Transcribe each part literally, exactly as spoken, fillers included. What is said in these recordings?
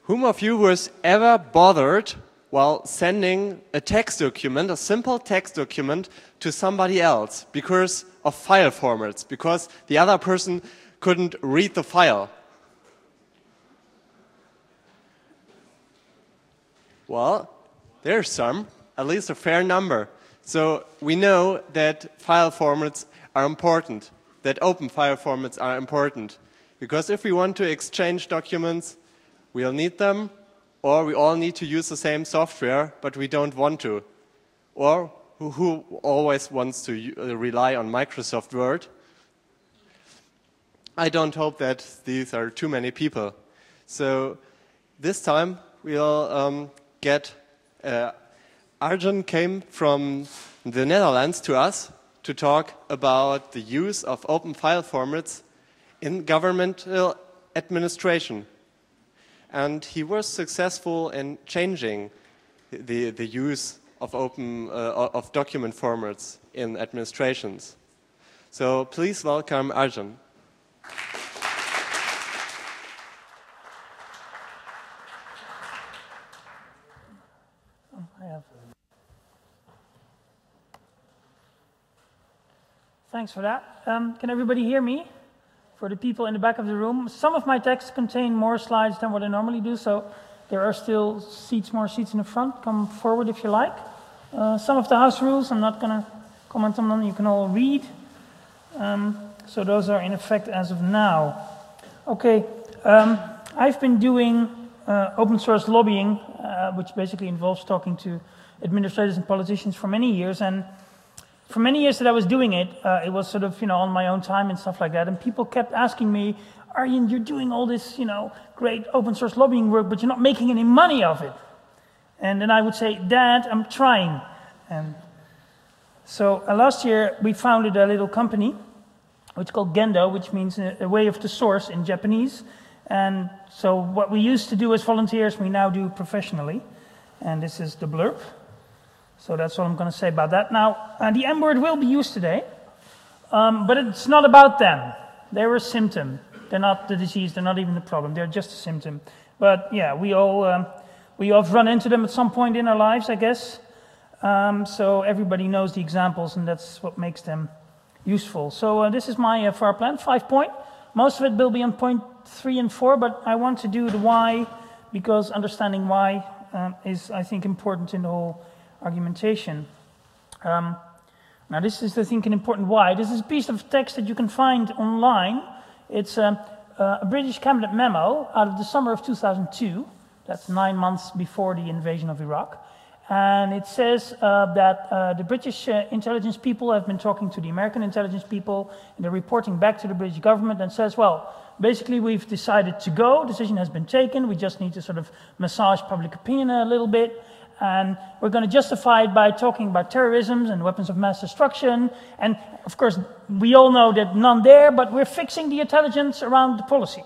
Whom of you was ever bothered while sending a text document, a simple text document, to somebody else because of file formats, because the other person couldn't read the file? Well, there's some, at least a fair number. So we know that file formats are important, that open file formats are important. Because if we want to exchange documents, we'll need them, or we all need to use the same software, but we don't want to. Or who, who always wants to uh, rely on Microsoft Word? I don't hope that these are too many people. So this time we'll um, get, uh, Arjun came from the Netherlands to us to talk about the use of open file formats in governmental administration. And he was successful in changing the, the use of open uh, of document formats in administrations. So please welcome Arjun. I have. Thanks for that. Um, can everybody hear me? For the people in the back of the room, some of my texts contain more slides than what I normally do, so there are still seats, more seats in the front. Come forward if you like. Uh, some of the house rules, I'm not going to comment on them, you can all read. Um, so those are in effect as of now. Okay, um, I've been doing uh, open source lobbying, uh, which basically involves talking to administrators and politicians for many years, and for many years that I was doing it, uh, it was sort of, you know, on my own time and stuff like that. And people kept asking me, Arjen, you're doing all this, you know, great open source lobbying work, but you're not making any money of it. And then I would say, Dad, I'm trying. And so uh, last year we founded a little company, which is called Gendo, which means a, a way of the source in Japanese. And so what we used to do as volunteers, we now do professionally. And this is the blurb. So that's what I'm going to say about that. Now, uh, the M word will be used today, um, but it's not about them. They're a symptom. They're not the disease. They're not even the problem. They're just a symptom. But yeah, we all um, we all have run into them at some point in our lives, I guess. Um, so everybody knows the examples, and that's what makes them useful. So uh, this is my uh, FAR plan, five point. Most of it will be on point three and four, but I want to do the why because understanding why um, is, I think, important in the whole argumentation. Um, now this is, I think, an important why. This is a piece of text that you can find online. It's a, a British cabinet memo out of the summer of two thousand two. That's nine months before the invasion of Iraq. And it says uh, that uh, the British uh, intelligence people have been talking to the American intelligence people, and they're reporting back to the British government and says, well, basically we've decided to go, decision has been taken, we just need to sort of massage public opinion a little bit. And we're going to justify it by talking about terrorism and weapons of mass destruction. And, of course, we all know that none there, but we're fixing the intelligence around the policy.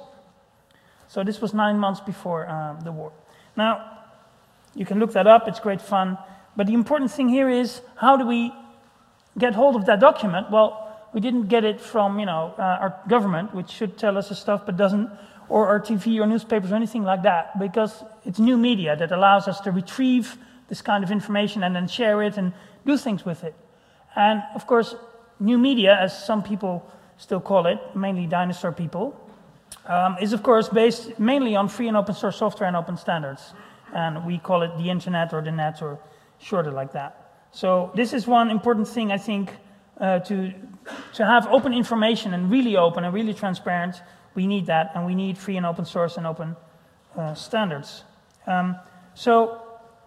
So this was nine months before uh, the war. Now, you can look that up. It's great fun. But the important thing here is, how do we get hold of that document? Well, we didn't get it from, you know, uh, our government, which should tell us the stuff but doesn't, or our T V or newspapers or anything like that, because it's new media that allows us to retrieve this kind of information and then share it and do things with it. And, of course, new media, as some people still call it, mainly dinosaur people, um, is, of course, based mainly on free and open source software and open standards. And we call it the internet or the net or shorter like that. So this is one important thing, I think, uh, to, to have open information and really open and really transparent. We need that, and we need free and open source and open uh, standards. Um, so,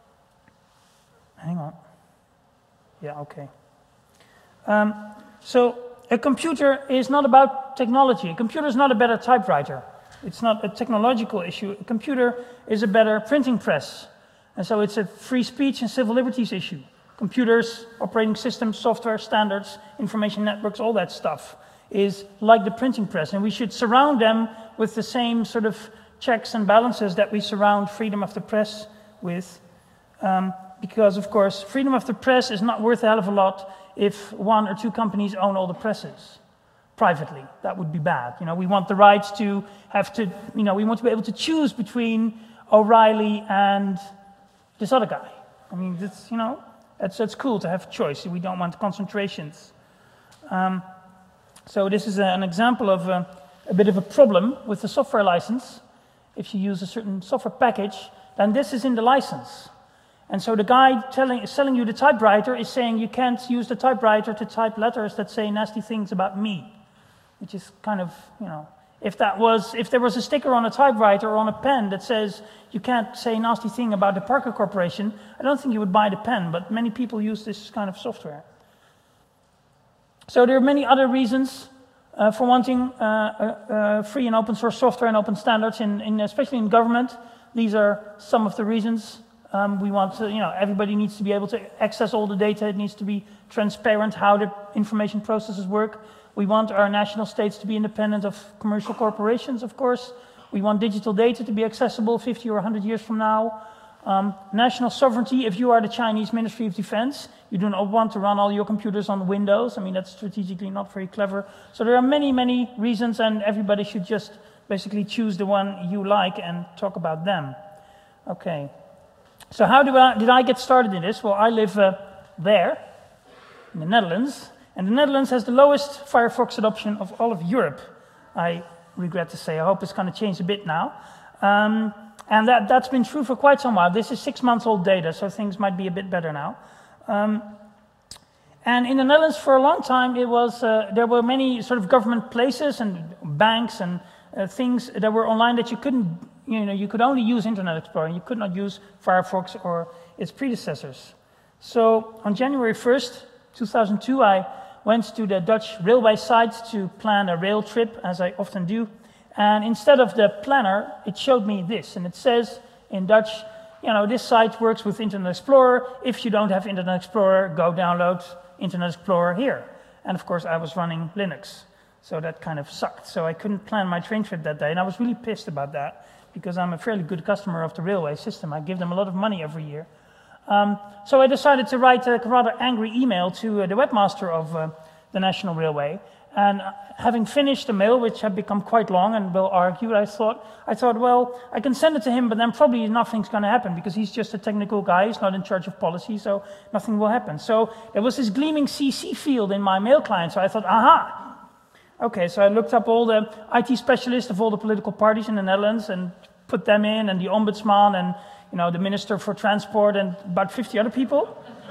hang on. Yeah, okay. Um, so, a computer is not about technology. A computer is not a better typewriter. It's not a technological issue. A computer is a better printing press. And so it's a free speech and civil liberties issue. Computers, operating systems, software, standards, information networks, all that stuff is like the printing press, and we should surround them with the same sort of checks and balances that we surround freedom of the press with, um, because, of course, freedom of the press is not worth a hell of a lot if one or two companies own all the presses privately. That would be bad. You know, we want the rights to have to, you know, we want to be able to choose between O'Reilly, and this other guy. I mean, that's, you know, that's, that's cool to have choice. We don't want concentrations. Um, so this is a, an example of a, a bit of a problem with the software license. If you use a certain software package, then this is in the license. And so the guy telling, selling you the typewriter is saying you can't use the typewriter to type letters that say nasty things about me, which is kind of, you know, if that was, if there was a sticker on a typewriter or on a pen that says you can't say a nasty thing about the Parker Corporation, I don't think you would buy the pen, but many people use this kind of software. So there are many other reasons uh, for wanting uh, uh, uh, free and open source software and open standards, in, in, especially in government. These are some of the reasons. Um, we want to, you know, everybody needs to be able to access all the data. It needs to be transparent how the information processes work. We want our national states to be independent of commercial corporations, of course. We want digital data to be accessible fifty or one hundred years from now. Um, national sovereignty, if you are the Chinese Ministry of Defense, you do not want to run all your computers on Windows. I mean, that's strategically not very clever. So there are many, many reasons, and everybody should just basically choose the one you like and talk about them. Okay. So how do I, did I get started in this? Well, I live uh, there, in the Netherlands, and the Netherlands has the lowest Firefox adoption of all of Europe. I regret to say, I hope it's going to change a bit now. Um, and that, that's been true for quite some while. This is six months old data, so things might be a bit better now. Um, and in the Netherlands for a long time, it was, uh, there were many sort of government places and banks and uh, things that were online that you couldn't, you know, you could only use Internet Explorer. You could not use Firefox or its predecessors. So on January first, two thousand two, I went to the Dutch railway site to plan a rail trip, as I often do. And instead of the planner, it showed me this. And it says in Dutch, you know, this site works with Internet Explorer. If you don't have Internet Explorer, go download Internet Explorer here. And of course, I was running Linux. So that kind of sucked. So I couldn't plan my train trip that day. And I was really pissed about that, because I'm a fairly good customer of the railway system. I give them a lot of money every year. Um, so I decided to write a rather angry email to uh, the webmaster of uh, the National Railway. And uh, having finished the mail, which had become quite long and well argued, I thought, I thought, well, I can send it to him, but then probably nothing's going to happen, because he's just a technical guy. He's not in charge of policy, so nothing will happen. So there was this gleaming C C field in my mail client, so I thought, aha! Okay, so I looked up all the I T specialists of all the political parties in the Netherlands and put them in, and the ombudsman, and you know, the Minister for Transport, and about fifty other people.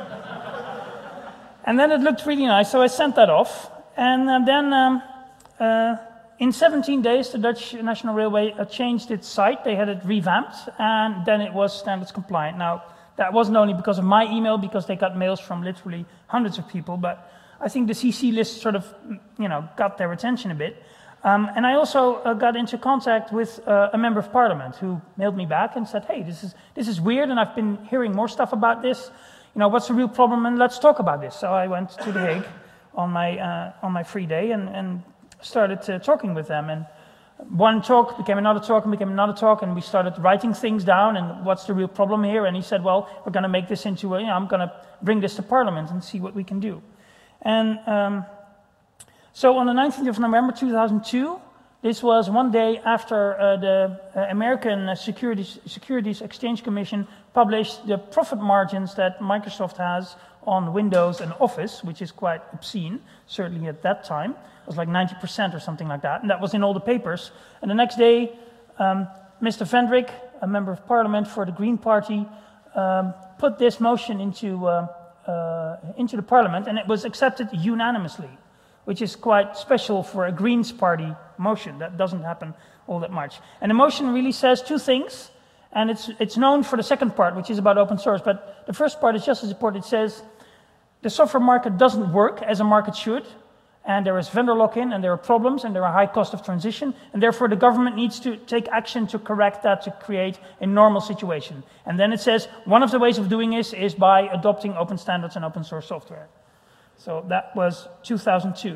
And then it looked really nice, so I sent that off. And uh, then um, uh, in seventeen days, the Dutch National Railway uh, changed its site. They had it revamped, and then it was standards compliant. Now, that wasn't only because of my email, because they got mails from literally hundreds of people, but I think the C C list sort of, you know, got their attention a bit. Um, and I also uh, got into contact with uh, a member of parliament who mailed me back and said, hey, this is, this is weird, and I've been hearing more stuff about this. You know, what's the real problem, and let's talk about this. So I went to The Hague on my, uh, on my free day and, and started uh, talking with them. And one talk became another talk and became another talk, and we started writing things down, and what's the real problem here? And he said, well, we're going to make this into a, you know, I'm going to bring this to parliament and see what we can do. And um, so on the nineteenth of November two thousand two, this was one day after uh, the uh, American Securities, Securities Exchange Commission published the profit margins that Microsoft has on Windows and Office, which is quite obscene, certainly at that time. It was like ninety percent or something like that, and that was in all the papers. And the next day, um, Mister Vendrick, a member of parliament for the Green Party, um, put this motion into... Uh, Uh, into the parliament, and it was accepted unanimously, which is quite special for a Greens party motion. That doesn't happen all that much. And the motion really says two things, and it's, it's known for the second part, which is about open source, but the first part is just as important. It says the software market doesn't work as a market should, and there is vendor lock-in, and there are problems, and there are high cost of transition, and therefore the government needs to take action to correct that, to create a normal situation. And then it says one of the ways of doing this is by adopting open standards and open source software. So that was two thousand two.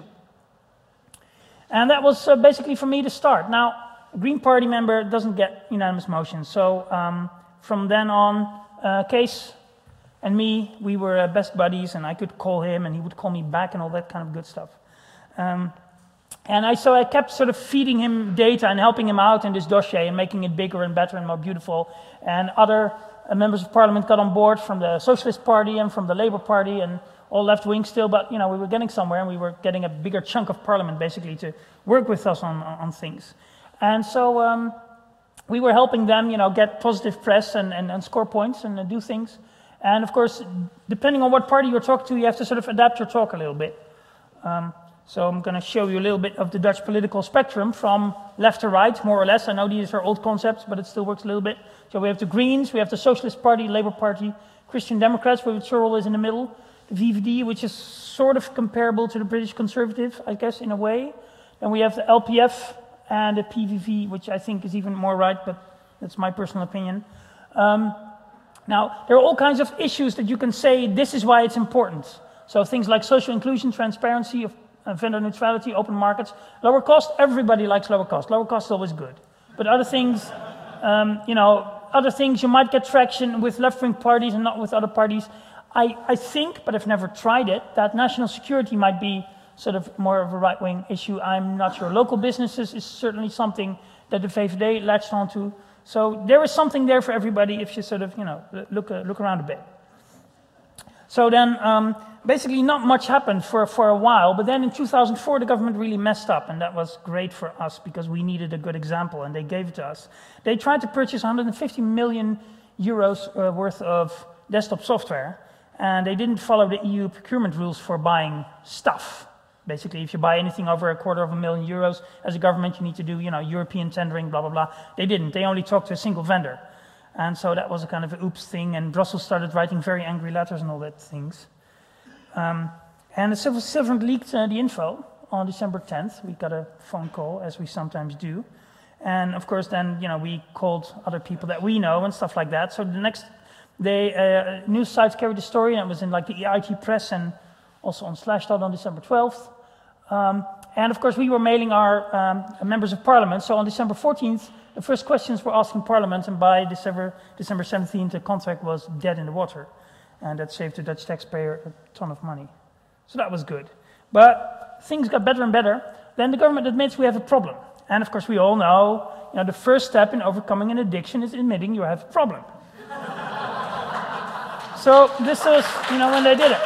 And that was uh, basically for me the start. Now, a Green Party member doesn't get unanimous motions, so um, from then on, uh, Kees and me, we were uh, best buddies, and I could call him, and he would call me back, and all that kind of good stuff. Um, And I, so I kept sort of feeding him data and helping him out in this dossier and making it bigger and better and more beautiful. And other uh, members of parliament got on board from the Socialist Party and from the Labour Party and all left-wing still, but you know, we were getting somewhere and we were getting a bigger chunk of parliament basically to work with us on, on things. And so um, we were helping them, you know, get positive press and, and, and score points and uh, do things. And of course, depending on what party you're talking to, you have to sort of adapt your talk a little bit. Um, so I'm going to show you a little bit of the Dutch political spectrum from left to right, more or less. I know these are old concepts, but it still works a little bit. So we have the Greens, we have the Socialist Party, Labour Party, Christian Democrats, which Searle is in the middle, the V V D, which is sort of comparable to the British Conservative, I guess, in a way. Then we have the L P F and the P V V, which I think is even more right, but that's my personal opinion. Um, now, there are all kinds of issues that you can say this is why it's important. So things like social inclusion, transparency, of, uh, vendor neutrality, open markets, lower cost. Everybody likes lower cost. Lower cost is always good. But other things, um, you know, other things you might get traction with left-wing parties and not with other parties. I, I think, but I've never tried it, that national security might be sort of more of a right-wing issue. I'm not sure. Local businesses is certainly something that the V V D latched onto. So there is something there for everybody if you sort of, you know, look, uh, look around a bit. So then, um, basically not much happened for, for a while, but then in two thousand four the government really messed up, and that was great for us because we needed a good example, and they gave it to us. They tried to purchase one hundred fifty million euros uh, worth of desktop software, and they didn't follow the E U procurement rules for buying stuff. Basically, if you buy anything over a quarter of a million euros, as a government, you need to do, you know, European tendering, blah, blah, blah. They didn't. They only talked to a single vendor. And so that was a kind of an oops thing, and Brussels started writing very angry letters and all that things. Um, and the civil servant leaked uh, the info on December tenth. We got a phone call, as we sometimes do. And of course, then, you know, we called other people that we know and stuff like that. So the next day, uh, news sites carried the story, and it was in like the I T Press and also on Slashdot on December twelfth. Um, and of course, we were mailing our um, members of parliament. So on December fourteenth, the first questions were asked in parliament, and by December, December seventeenth, the contract was dead in the water. And that saved the Dutch taxpayer a ton of money. So that was good. But things got better and better. Then the government admits we have a problem. And of course, we all know, you know, the first step in overcoming an addiction is admitting you have a problem. So this was, you know, when they did it.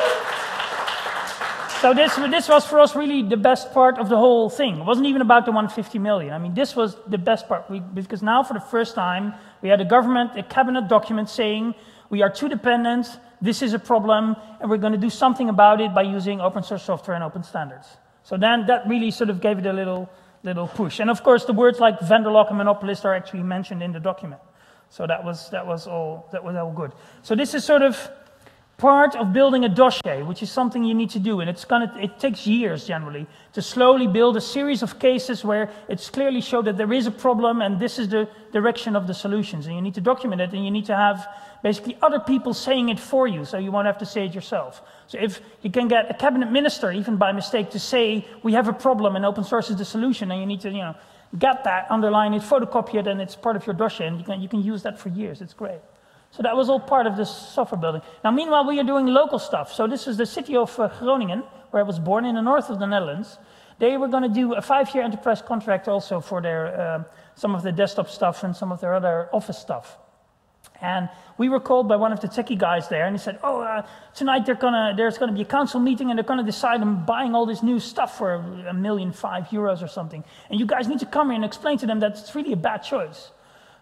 So this, this was for us really the best part of the whole thing. It wasn't even about the one hundred fifty million. I mean, this was the best part. We, because now for the first time, we had a government, a cabinet document saying we are too dependent, this is a problem, and we're going to do something about it by using open source software and open standards. So then that really sort of gave it a little, little push. And of course, the words like vendor lock and monopolist are actually mentioned in the document. So that was, that was, all, that was all good. So this is sort of part of building a dossier, which is something you need to do, and it's gonna, it takes years generally to slowly build a series of cases where it's clearly shown that there is a problem and this is the direction of the solutions, and you need to document it, and you need to have basically other people saying it for you, so you won't have to say it yourself. So if you can get a cabinet minister, even by mistake, to say we have a problem and open source is the solution, and you need to, you know, get that, underline it, photocopy it, and it's part of your dossier, and you can, you can use that for years. It's great. So that was all part of this software building. Now, meanwhile, we are doing local stuff. So this is the city of uh, Groningen, where I was born, in the north of the Netherlands. They were going to do a five-year enterprise contract also for their uh, some of the desktop stuff and some of their other office stuff. And we were called by one of the techie guys there, and he said, oh, uh, tonight they're gonna, there's going to be a council meeting, and they're going to decide on buying all this new stuff for a million five euros or something. And you guys need to come here and explain to them that it's really a bad choice.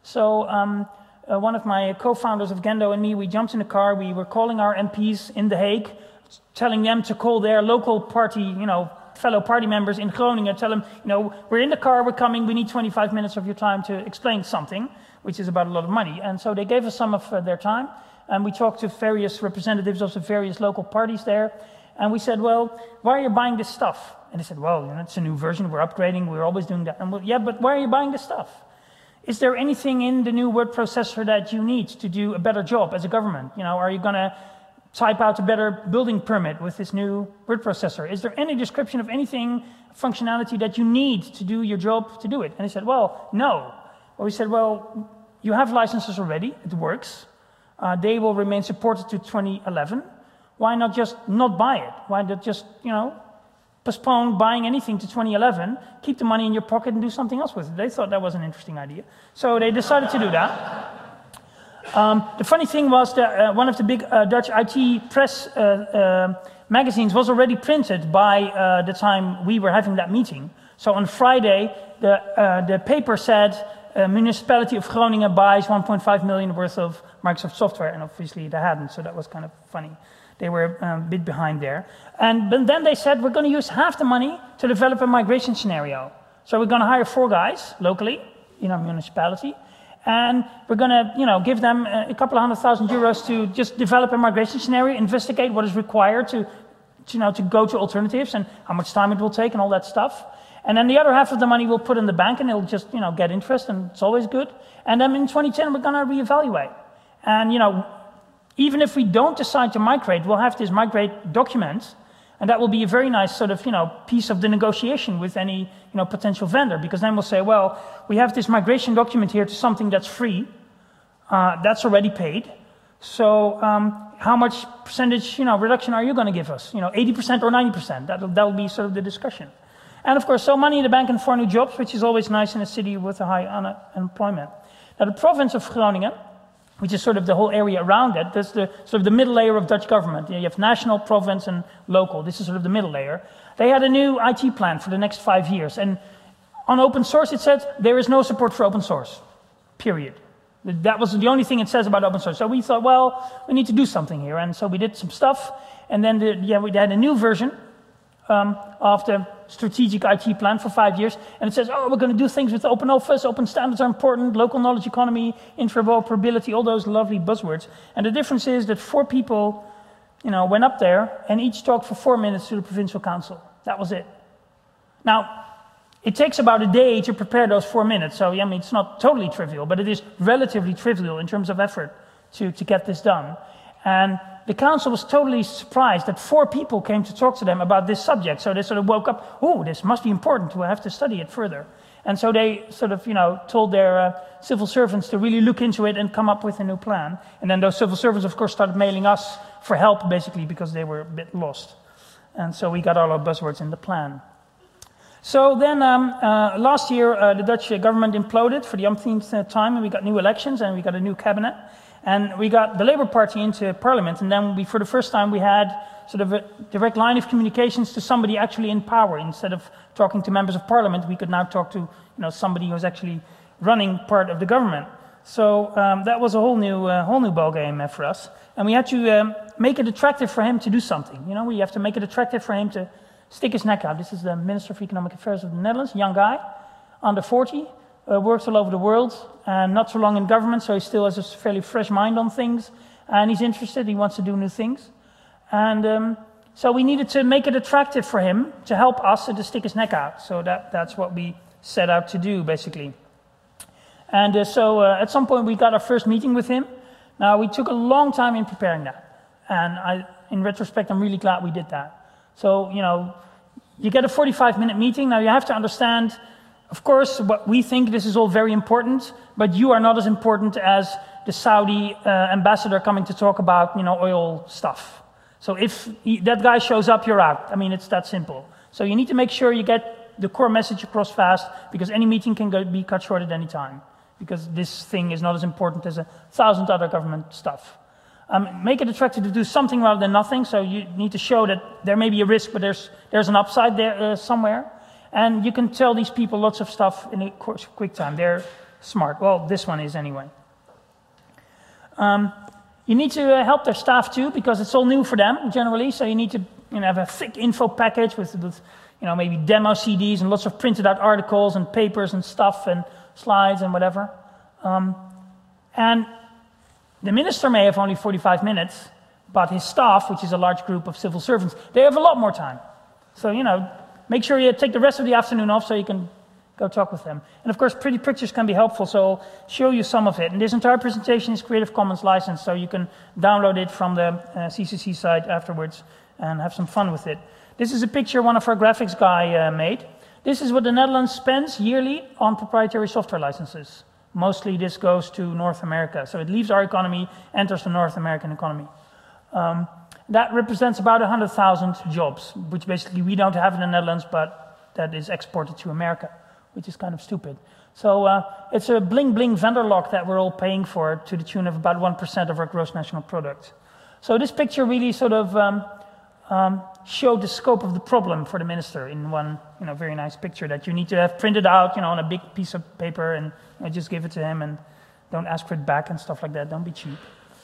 So um, uh, one of my co-founders of Gendo and me, we jumped in the car. We were calling our M Ps in The Hague, telling them to call their local party, you know, fellow party members in Groningen, tell them, you know, we're in the car, we're coming, we need twenty-five minutes of your time to explain something, which is about a lot of money. And so they gave us some of uh, their time, and we talked to various representatives of the various local parties there, and we said, well, why are you buying this stuff? And they said, well, you know, it's a new version, we're upgrading, we're always doing that. And we, yeah, but why are you buying this stuff? Is there anything in the new word processor that you need to do a better job as a government? You know, are you going to type out a better building permit with this new word processor? Is there any description of anything, functionality that you need to do your job to do it? And they said, well, no. Well, we said, well, you have licenses already, it works. Uh, they will remain supported to twenty eleven. Why not just not buy it? Why not just, you know, postpone buying anything to twenty eleven, keep the money in your pocket and do something else with it. They thought that was an interesting idea. So they decided to do that. Um, the funny thing was that uh, one of the big uh, Dutch I T press uh, uh, magazines was already printed by uh, the time we were having that meeting. So on Friday, the, uh, the paper said, uh, municipality of Groningen buys one point five million worth of Microsoft software, and obviously they hadn't, so that was kind of funny. They were um, a bit behind there. And but then they said, we're going to use half the money to develop a migration scenario. So we're going to hire four guys locally in our municipality, and we're going to, you know, give them a couple of hundred thousand euros to just develop a migration scenario, investigate what is required to, to, you know, to go to alternatives and how much time it will take and all that stuff. And then the other half of the money we'll put in the bank, and it'll just, you know, get interest, and it's always good. And then in twenty ten, we're going to reevaluate. And, you know, even if we don't decide to migrate, we'll have this migrate document, and that will be a very nice sort of, you know, piece of the negotiation with any, you know, potential vendor, because then we'll say, well, we have this migration document here to something that's free, uh, that's already paid. So um, how much percentage, you know, reduction are you going to give us? You know, eighty percent or ninety percent? That'll, that'll be sort of the discussion. And of course, so money in the bank and four new jobs, which is always nice in a city with a high unemployment. Now, the province of Groningen, which is sort of the whole area around it, that's the sort of the middle layer of Dutch government. You have national, province, and local. This is sort of the middle layer. They had a new I T plan for the next five years. And on open source, it said there is no support for open source, period. That was the only thing it says about open source. So we thought, well, we need to do something here. And so we did some stuff. And then the, yeah, we had a new version um, of the strategic I T plan for five years. And it says, oh, we're going to do things with open office, open standards are important, local knowledge economy, interoperability, all those lovely buzzwords. And the difference is that four people, you know, went up there and each talked for four minutes to the provincial council. That was it. Now, it takes about a day to prepare those four minutes. So, yeah, I mean, it's not totally trivial, but it is relatively trivial in terms of effort to, to get this done. And the council was totally surprised that four people came to talk to them about this subject. So they sort of woke up, oh, this must be important, we'll have to study it further. And so they sort of, you know, told their uh, civil servants to really look into it and come up with a new plan. And then those civil servants, of course, started mailing us for help, basically, because they were a bit lost. And so we got all our buzzwords in the plan. So then um, uh, last year, uh, the Dutch government imploded for the umpteenth time, and we got new elections, and we got a new cabinet. And we got the Labour Party into parliament, and then we, for the first time, we had sort of a direct line of communications to somebody actually in power. Instead of talking to members of parliament, we could now talk to, you know, somebody who's actually running part of the government. So um, that was a whole new, uh, whole new ballgame uh, for us. And we had to um, make it attractive for him to do something. You know, we have to make it attractive for him to stick his neck out. This is the Minister of Economic Affairs of the Netherlands, young guy, under forty. Uh, works all over the world, and not so long in government, so he still has a fairly fresh mind on things, and he's interested, he wants to do new things. And um, so we needed to make it attractive for him to help us and to stick his neck out. So that, that's what we set out to do, basically. And uh, so uh, at some point we got our first meeting with him. Now, we took a long time in preparing that, and I, in retrospect, I'm really glad we did that. So, you know, you get a forty-five minute meeting. Now, you have to understand, of course, what we think this is all very important, but you are not as important as the Saudi uh, ambassador coming to talk about, you know, oil stuff. So if he, that guy shows up, you're out. I mean, it's that simple. So you need to make sure you get the core message across fast, because any meeting can go, be cut short at any time, because this thing is not as important as a thousand other government stuff. Um, make it attractive to do something rather than nothing. So you need to show that there may be a risk, but there's, there's an upside there uh, somewhere. And you can tell these people lots of stuff in a quick time. They're smart. Well, this one is anyway. Um, you need to uh, help their staff too, because it's all new for them generally. So you need to, you know, have a thick info package with, with, you know, maybe demo C Ds and lots of printed out articles and papers and stuff and slides and whatever. Um, and the minister may have only forty-five minutes, but his staff, which is a large group of civil servants, they have a lot more time. So, you know, make sure you take the rest of the afternoon off so you can go talk with them. And of course, pretty pictures can be helpful, so I'll show you some of it. And this entire presentation is Creative Commons licensed, so you can download it from the uh, C C C site afterwards and have some fun with it. This is a picture one of our graphics guy uh, made. This is what the Netherlands spends yearly on proprietary software licenses. Mostly this goes to North America. So it leaves our economy, enters the North American economy. Um, That represents about one hundred thousand jobs, which basically we don't have in the Netherlands, but that is exported to America, which is kind of stupid. So uh, it's a bling-bling vendor lock that we're all paying for to the tune of about one percent of our gross national product. So this picture really sort of um, um, showed the scope of the problem for the minister in one you know, very nice picture that you need to have printed out you know, on a big piece of paper and you know, just give it to him and don't ask for it back and stuff like that. Don't be cheap.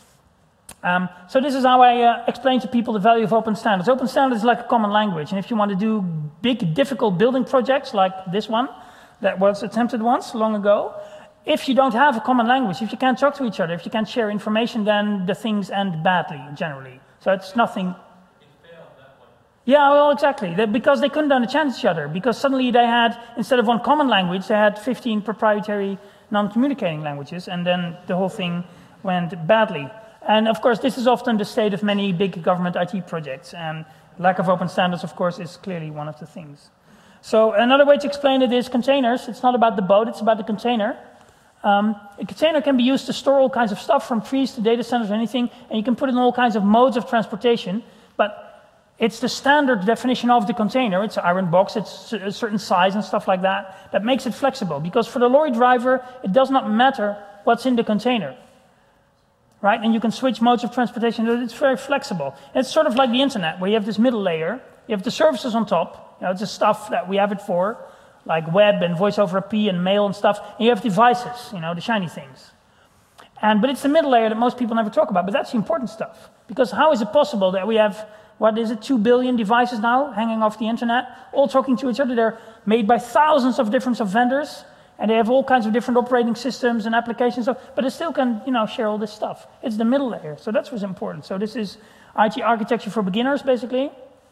Um, so this is how I uh, explain to people the value of open standards. Open standards is like a common language, and if you want to do big, difficult building projects like this one that was attempted once long ago, if you don't have a common language, if you can't talk to each other, if you can't share information, then the things end badly generally. So it's nothing. It failed that one. Yeah, well, exactly. They, because they couldn't understand each other. Because suddenly they had, instead of one common language, they had fifteen proprietary non-communicating languages, and then the whole thing went badly. And of course, this is often the state of many big government I T projects, and lack of open standards, of course, is clearly one of the things. So another way to explain it is containers. It's not about the boat, it's about the container. Um, a container can be used to store all kinds of stuff, from trees to data centers or anything, and you can put it in all kinds of modes of transportation, but it's the standard definition of the container. It's an iron box, it's a certain size and stuff like that, that makes it flexible, because for the lorry driver, it does not matter what's in the container. Right? And you can switch modes of transportation. It's very flexible. It's sort of like the internet, where you have this middle layer. You have the services on top. You know, it's the stuff that we have it for, like web and voice over I P and mail and stuff. And you have devices, you know, the shiny things. And but it's the middle layer that most people never talk about. But that's the important stuff. Because how is it possible that we have, what is it, two billion devices now hanging off the internet, all talking to each other? They're made by thousands of different of vendors. And they have all kinds of different operating systems and applications, but they still can, you know, share all this stuff. It's the middle layer, so that's what's important. So this is I T architecture for beginners, basically,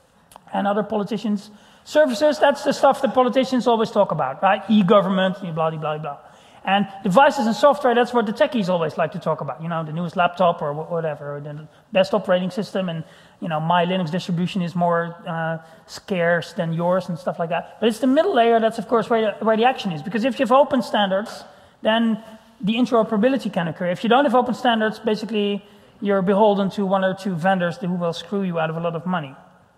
and other politicians. Services, that's the stuff that politicians always talk about, right? E-government, blah, blah, blah, blah. And devices and software, that's what the techies always like to talk about. You know, the newest laptop or whatever, or the best operating system, and, you know, my Linux distribution is more uh, scarce than yours and stuff like that. But it's the middle layer that's, of course, where the, where the action is. Because if you have open standards, then the interoperability can occur. If you don't have open standards, basically, you're beholden to one or two vendors who will screw you out of a lot of money.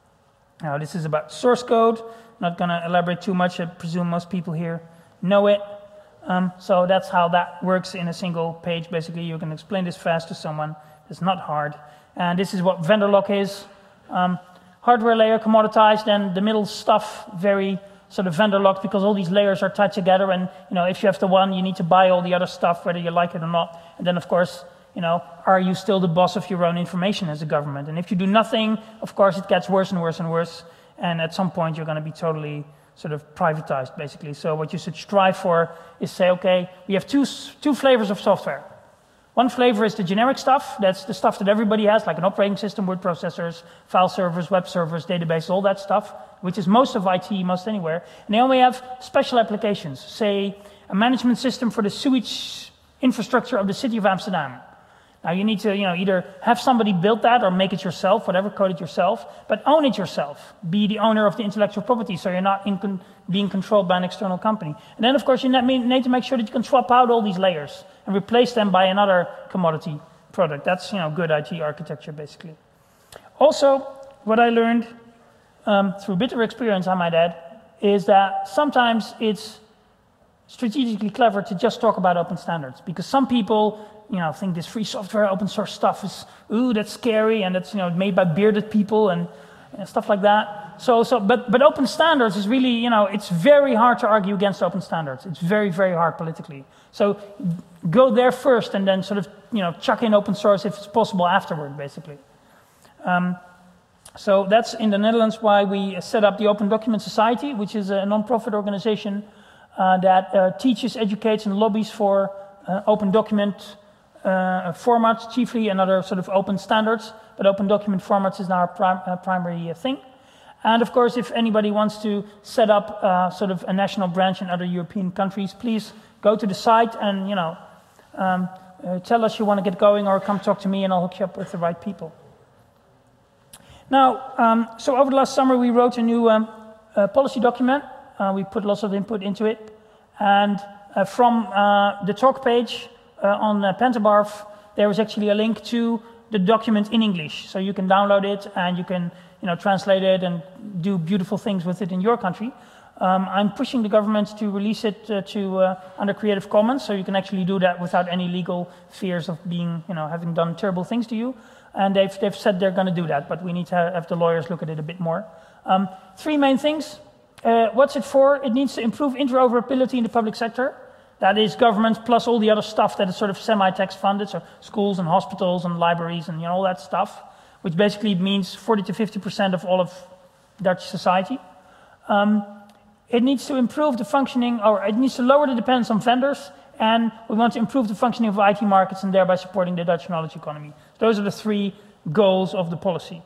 Now, this is about source code. I'm not going to elaborate too much. I presume most people here know it. Um, so that's how that works in a single page. Basically, you can explain this fast to someone. It's not hard. And this is what vendor lock is. Um, hardware layer commoditized, and the middle stuff very sort of vendor locked, because all these layers are tied together. And you know, if you have the one, you need to buy all the other stuff, whether you like it or not. And then, of course, you know, are you still the boss of your own information as a government? And if you do nothing, of course, it gets worse and worse and worse. And at some point, you're going to be totally sort of privatized, basically. So what you should strive for is say, okay, we have two, two flavors of software. One flavor is the generic stuff. That's the stuff that everybody has, like an operating system, word processors, file servers, web servers, databases, all that stuff, which is most of I T, most anywhere. And then we have special applications, say a management system for the sewage infrastructure of the city of Amsterdam. Now you need to, you know, either have somebody build that or make it yourself, whatever, code it yourself, but own it yourself. Be the owner of the intellectual property, so you're not in con being controlled by an external company. And then, of course, you need to make sure that you can swap out all these layers and replace them by another commodity product. That's, you know, good I T architecture, basically. Also, what I learned um, through bitter experience, I might add, is that sometimes it's strategically clever to just talk about open standards, because some people, you know, think this free software, open source stuff is, ooh, that's scary, and it's, you know, made by bearded people and, and stuff like that. So, so, but, but open standards is really, you know, it's very hard to argue against open standards. It's very, very hard politically. So go there first, and then sort of, you know, chuck in open source if it's possible afterward, basically. Um, so that's in the Netherlands why we set up the Open Document Society, which is a non-profit organization uh, that uh, teaches, educates, and lobbies for uh, open document Uh, formats chiefly, and other sort of open standards, but open document formats is now our prim uh, primary uh, thing. And of course, if anybody wants to set up uh, sort of a national branch in other European countries, please go to the site and, you know, um, uh, tell us you want to get going, or come talk to me and I'll hook you up with the right people. Now, um, so over the last summer we wrote a new um, uh, policy document. Uh, we put lots of input into it, and uh, from uh, the talk page Uh, on uh, Pentabarf, there was actually a link to the document in English. So you can download it and you can you know, translate it and do beautiful things with it in your country. Um, I'm pushing the government to release it uh, to uh, under Creative Commons, so you can actually do that without any legal fears of being, you know, having done terrible things to you. And they've, they've said they're going to do that, but we need to have the lawyers look at it a bit more. Um, three main things. Uh, what's it for? It needs to improve interoperability in the public sector. That is government plus all the other stuff that is sort of semi-tax funded, so schools and hospitals and libraries and you know, all that stuff, which basically means forty to fifty percent of all of Dutch society. Um, it needs to improve the functioning, or it needs to lower the dependence on vendors, and we want to improve the functioning of I T markets and thereby supporting the Dutch knowledge economy. Those are the three goals of the policy.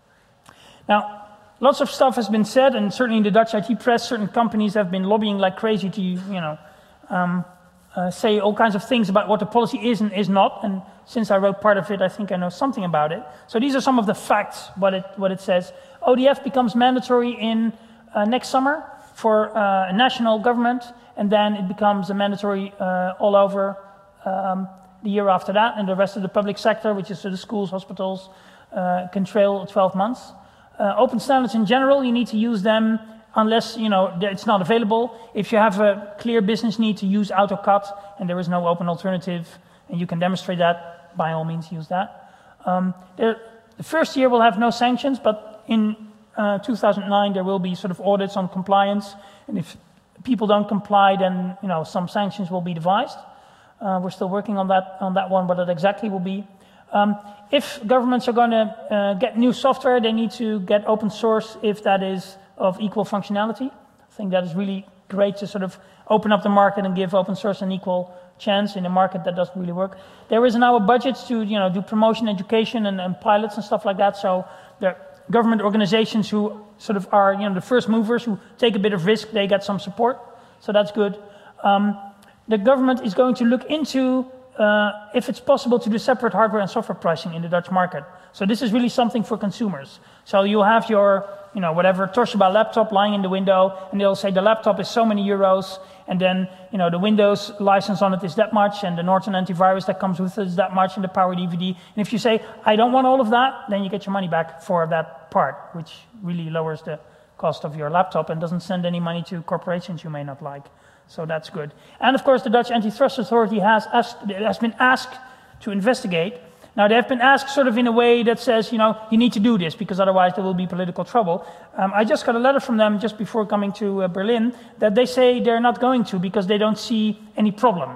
Now, lots of stuff has been said, and certainly in the Dutch I T press, certain companies have been lobbying like crazy to, you know, um, uh, say all kinds of things about what the policy is and is not. And since I wrote part of it, I think I know something about it. So these are some of the facts, what it, what it says. O D F becomes mandatory in uh, next summer for uh, a national government, and then it becomes a mandatory uh, all over um, the year after that, and the rest of the public sector, which is the schools, hospitals, uh, can trail twelve months. Uh, open standards in general, you need to use them unless you know it's not available. If you have a clear business need to use AutoCAD and there is no open alternative, and you can demonstrate that, by all means use that. Um, there, the first year will have no sanctions, but in uh, two thousand nine there will be sort of audits on compliance, and if people don't comply, then you know some sanctions will be devised. Uh, we're still working on that on that one, what it exactly will be. Um, if governments are going to uh, get new software, they need to get open source if that is of equal functionality. I think that is really great to sort of open up the market and give open source an equal chance in a market that doesn't really work. There is now a budget to you know do promotion, education, and, and pilots and stuff like that. So the government organizations who sort of are you know the first movers who take a bit of risk, they get some support. So that's good. Um, the government is going to look into Uh, if it's possible to do separate hardware and software pricing in the Dutch market. So this is really something for consumers. So you'll have your, you know, whatever Toshiba laptop lying in the window, and they'll say the laptop is so many euros, and then, you know, the Windows license on it is that much, and the Norton antivirus that comes with it is that much, and the Power D V D. And if you say, I don't want all of that, then you get your money back for that part, which really lowers the cost of your laptop and doesn't send any money to corporations you may not like. So that's good. And of course, the Dutch Antitrust Authority has, asked, has been asked to investigate. Now, they have been asked sort of in a way that says, you know, you need to do this because otherwise there will be political trouble. Um, I just got a letter from them just before coming to uh, Berlin that they say they're not going to because they don't see any problem.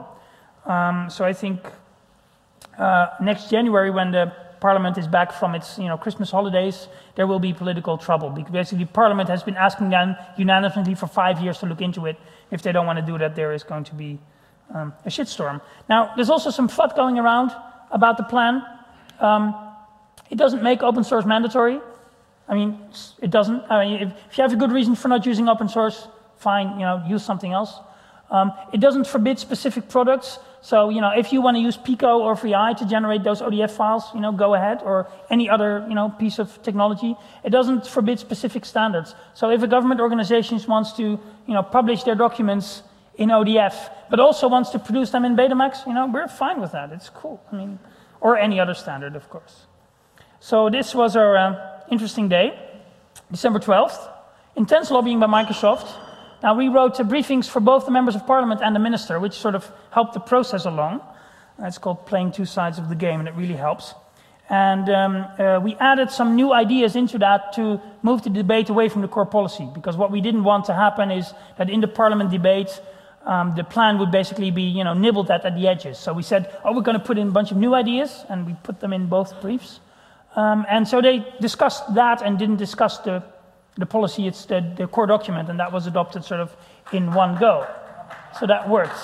Um, so I think uh, next January, when the Parliament is back from its, you know, Christmas holidays, there will be political trouble because basically Parliament has been asking them unanimously for five years to look into it. If they don't want to do that, there is going to be um, a shitstorm. Now, there's also some FUD going around about the plan. Um, it doesn't make open source mandatory. I mean, it doesn't. I mean, if, if you have a good reason for not using open source, fine, you know, use something else. Um, it doesn't forbid specific products. So, you know, if you want to use Pico or V I to generate those O D F files, you know, go ahead, or any other, you know, piece of technology. It doesn't forbid specific standards. So if a government organization wants to, you know, publish their documents in O D F, but also wants to produce them in Betamax, you know, we're fine with that. It's cool. I mean, or any other standard, of course. So this was our uh, interesting day, December twelfth. Intense lobbying by Microsoft. Now, we wrote uh, briefings for both the members of parliament and the minister, which sort of helped the process along. Uh, it's called playing two sides of the game, and it really helps. And um, uh, we added some new ideas into that to move the debate away from the core policy, because what we didn't want to happen is that in the parliament debate, um, the plan would basically be, you know, nibbled at at the edges. So we said, oh, we're going to put in a bunch of new ideas, and we put them in both briefs. Um, and so they discussed that and didn't discuss the The policy, it's the, the core document, and that was adopted sort of in one go. So that works.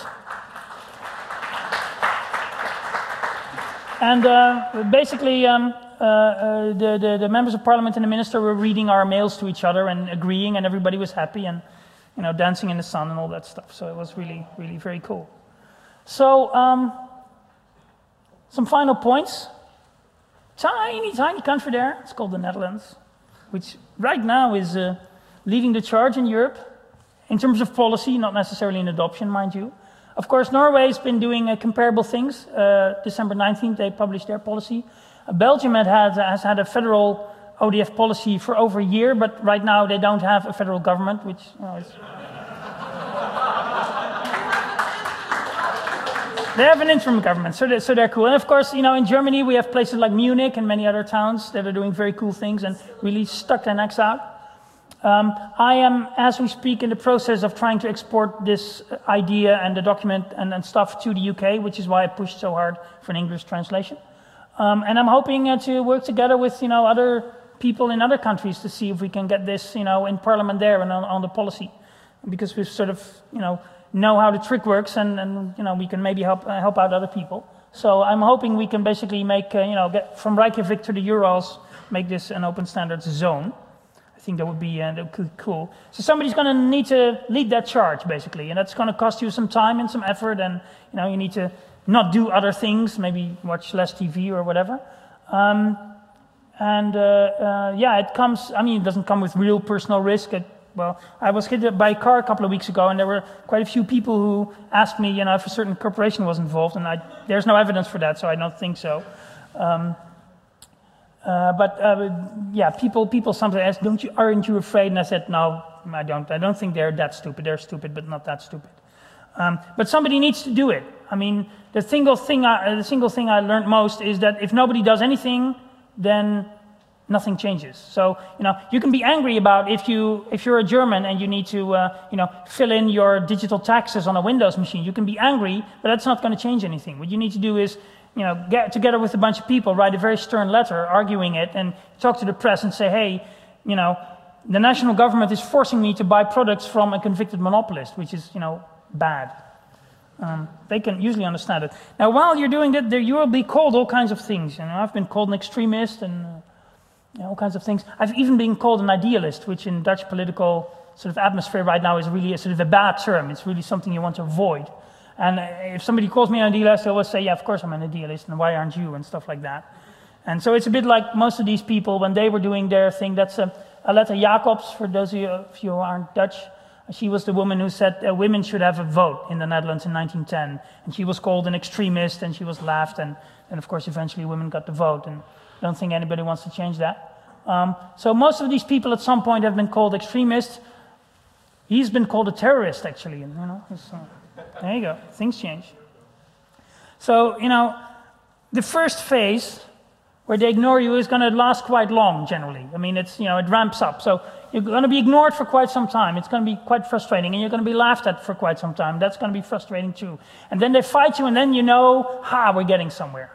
And uh, basically, um, uh, uh, the, the, the members of parliament and the minister were reading our mails to each other and agreeing, and everybody was happy and, you know, dancing in the sun and all that stuff. So it was really, really very cool. So, um, some final points. Tiny, tiny country there. It's called the Netherlands, which right now is uh, leading the charge in Europe in terms of policy, not necessarily in adoption, mind you. Of course, Norway has been doing uh, comparable things. Uh, December nineteenth, they published their policy. Belgium had, had, has had a federal O D F policy for over a year, but right now they don't have a federal government, which you know, is... They have an interim government, so they're, so they're cool. And of course, you know, in Germany we have places like Munich and many other towns that are doing very cool things and really stuck their necks out. Um, I am, as we speak, in the process of trying to export this idea and the document and, and stuff to the U K, which is why I pushed so hard for an English translation. Um, and I'm hoping uh, to work together with, you know, other people in other countries to see if we can get this, you know, in Parliament there and on, on the policy, because we've sort of, you know, know how the trick works, and, and you know we can maybe help uh, help out other people. So I'm hoping we can basically make uh, you know get from Reykjavik to the Urals, make this an open standards zone. I think that would be uh, that would be cool. So somebody's going to need to lead that charge basically, and that's going to cost you some time and some effort, and you know you need to not do other things, maybe watch less T V or whatever. Um, and uh, uh, yeah, it comes. I mean, it doesn't come with real personal risk. It, Well, I was hit by a car a couple of weeks ago, and there were quite a few people who asked me, you know, if a certain corporation was involved, and I, there's no evidence for that, so I don't think so. Um, uh, but uh, yeah, people people sometimes ask, "Don't you? Aren't you afraid?" And I said, "No, I don't. I don't think they're that stupid. They're stupid, but not that stupid." Um, but somebody needs to do it. I mean, the single thing I, the single thing I learned most is that if nobody does anything, then nothing changes. So, you know, you can be angry about if you if you're a German and you need to, uh, you know, fill in your digital taxes on a Windows machine. You can be angry, but that's not going to change anything. What you need to do is, you know, get together with a bunch of people, write a very stern letter arguing it, and talk to the press and say, hey, you know, the national government is forcing me to buy products from a convicted monopolist, which is, you know, bad. Um, they can usually understand it. Now, while you're doing that, there you will be called all kinds of things. You know, I've been called an extremist and. Uh, Yeah, all kinds of things. I've even been called an idealist, which in Dutch political sort of atmosphere right now is really a sort of a bad term. It's really something you want to avoid. And if somebody calls me an idealist, I always say, yeah, of course I'm an idealist, and why aren't you, and stuff like that. And so it's a bit like most of these people, when they were doing their thing, that's uh, Aletta Jacobs, for those of you, of you who aren't Dutch. She was the woman who said uh, women should have a vote in the Netherlands in nineteen ten. And she was called an extremist, and she was laughed, and, and of course eventually women got the vote. And I don't think anybody wants to change that. Um, so most of these people at some point have been called extremists. He's been called a terrorist, actually. You know, uh, there you go. Things change. So, you know, the first phase, where they ignore you, is going to last quite long, generally. I mean, it's, you know, it ramps up. So you're going to be ignored for quite some time. It's going to be quite frustrating, and you're going to be laughed at for quite some time. That's going to be frustrating, too. And then they fight you, and then you know, ha, we're getting somewhere.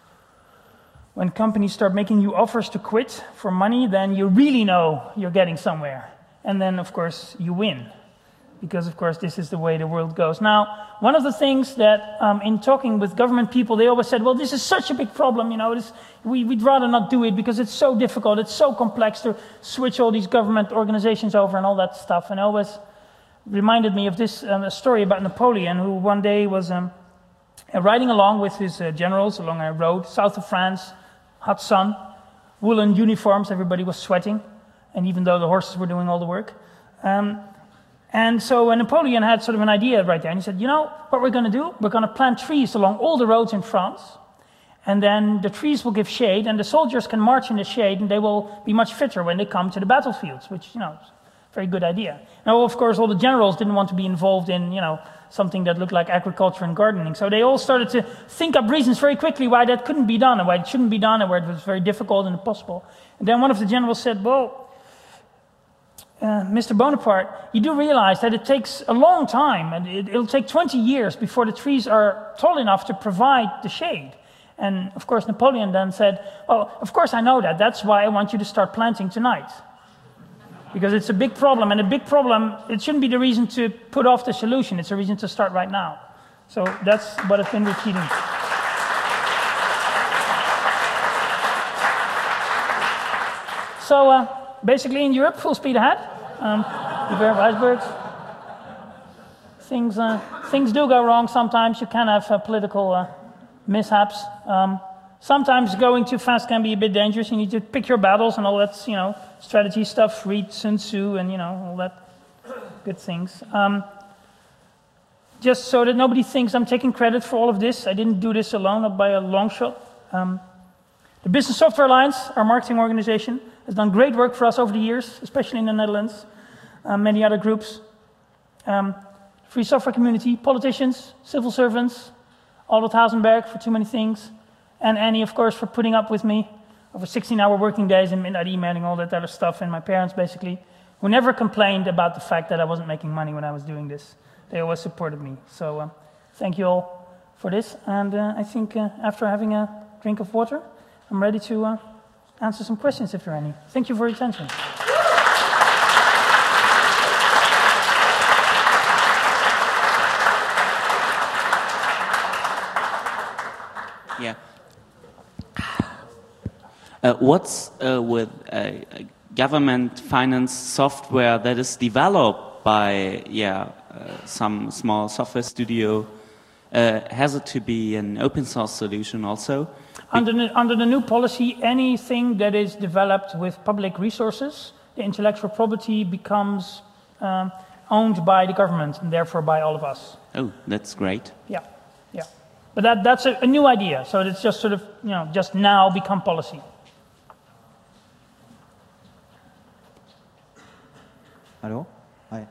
When companies start making you offers to quit for money, then you really know you're getting somewhere. And then, of course, you win. Because, of course, this is the way the world goes. Now, one of the things that, um, in talking with government people, they always said, well, this is such a big problem, you know, this, we, we'd rather not do it because it's so difficult, it's so complex to switch all these government organizations over and all that stuff. And it always reminded me of this um, a story about Napoleon, who one day was um, riding along with his uh, generals along a road south of France, hot sun, woolen uniforms, everybody was sweating, and even though the horses were doing all the work. Um, and so uh, Napoleon had sort of an idea right there, and he said, you know, what we're going to do? We're going to plant trees along all the roads in France, and then the trees will give shade, and the soldiers can march in the shade, and they will be much fitter when they come to the battlefields, which, you know, is a very good idea. Now, of course, all the generals didn't want to be involved in, you know, something that looked like agriculture and gardening. So they all started to think up reasons very quickly why that couldn't be done, and why it shouldn't be done, and where it was very difficult and impossible. And then one of the generals said, well, uh, Mister Bonaparte, you do realize that it takes a long time, and it, it'll take twenty years before the trees are tall enough to provide the shade. And of course, Napoleon then said, well, of course I know that. That's why I want you to start planting tonight. Because it's a big problem, and a big problem, it shouldn't be the reason to put off the solution, it's a reason to start right now. So that's what I've been repeating. So uh, basically in Europe, full speed ahead. Um, beware of icebergs. Things, uh, things do go wrong sometimes. You can have uh, political uh, mishaps. Um, Sometimes going too fast can be a bit dangerous. You need to pick your battles and all that, you know, strategy stuff. Read Sun Tzu and, you know, all that good things. Um, just so that nobody thinks I'm taking credit for all of this. I didn't do this alone, not by a long shot. Um, the The Business Software Alliance, our marketing organization, has done great work for us over the years, especially in the Netherlands, uh, many other groups. Um, free software community, politicians, civil servants, Albert Hasenberg for Too Many Things, and Annie, of course, for putting up with me over sixteen hour working days and midnight emailing, all that other stuff, and my parents, basically, who never complained about the fact that I wasn't making money when I was doing this. They always supported me. So uh, thank you all for this. And uh, I think uh, after having a drink of water, I'm ready to uh, answer some questions if there are any. Thank you for your attention. Yeah. Uh, what's uh, with uh, government finance software that is developed by yeah uh, some small software studio? Uh, has it to be an open source solution also? Under the, under the new policy, anything that is developed with public resources, the intellectual property becomes um, owned by the government and therefore by all of us. Oh, that's great. Yeah, yeah. But that, that's a, a new idea, so it's just sort of, you know, just now become policy. Hello? Hi.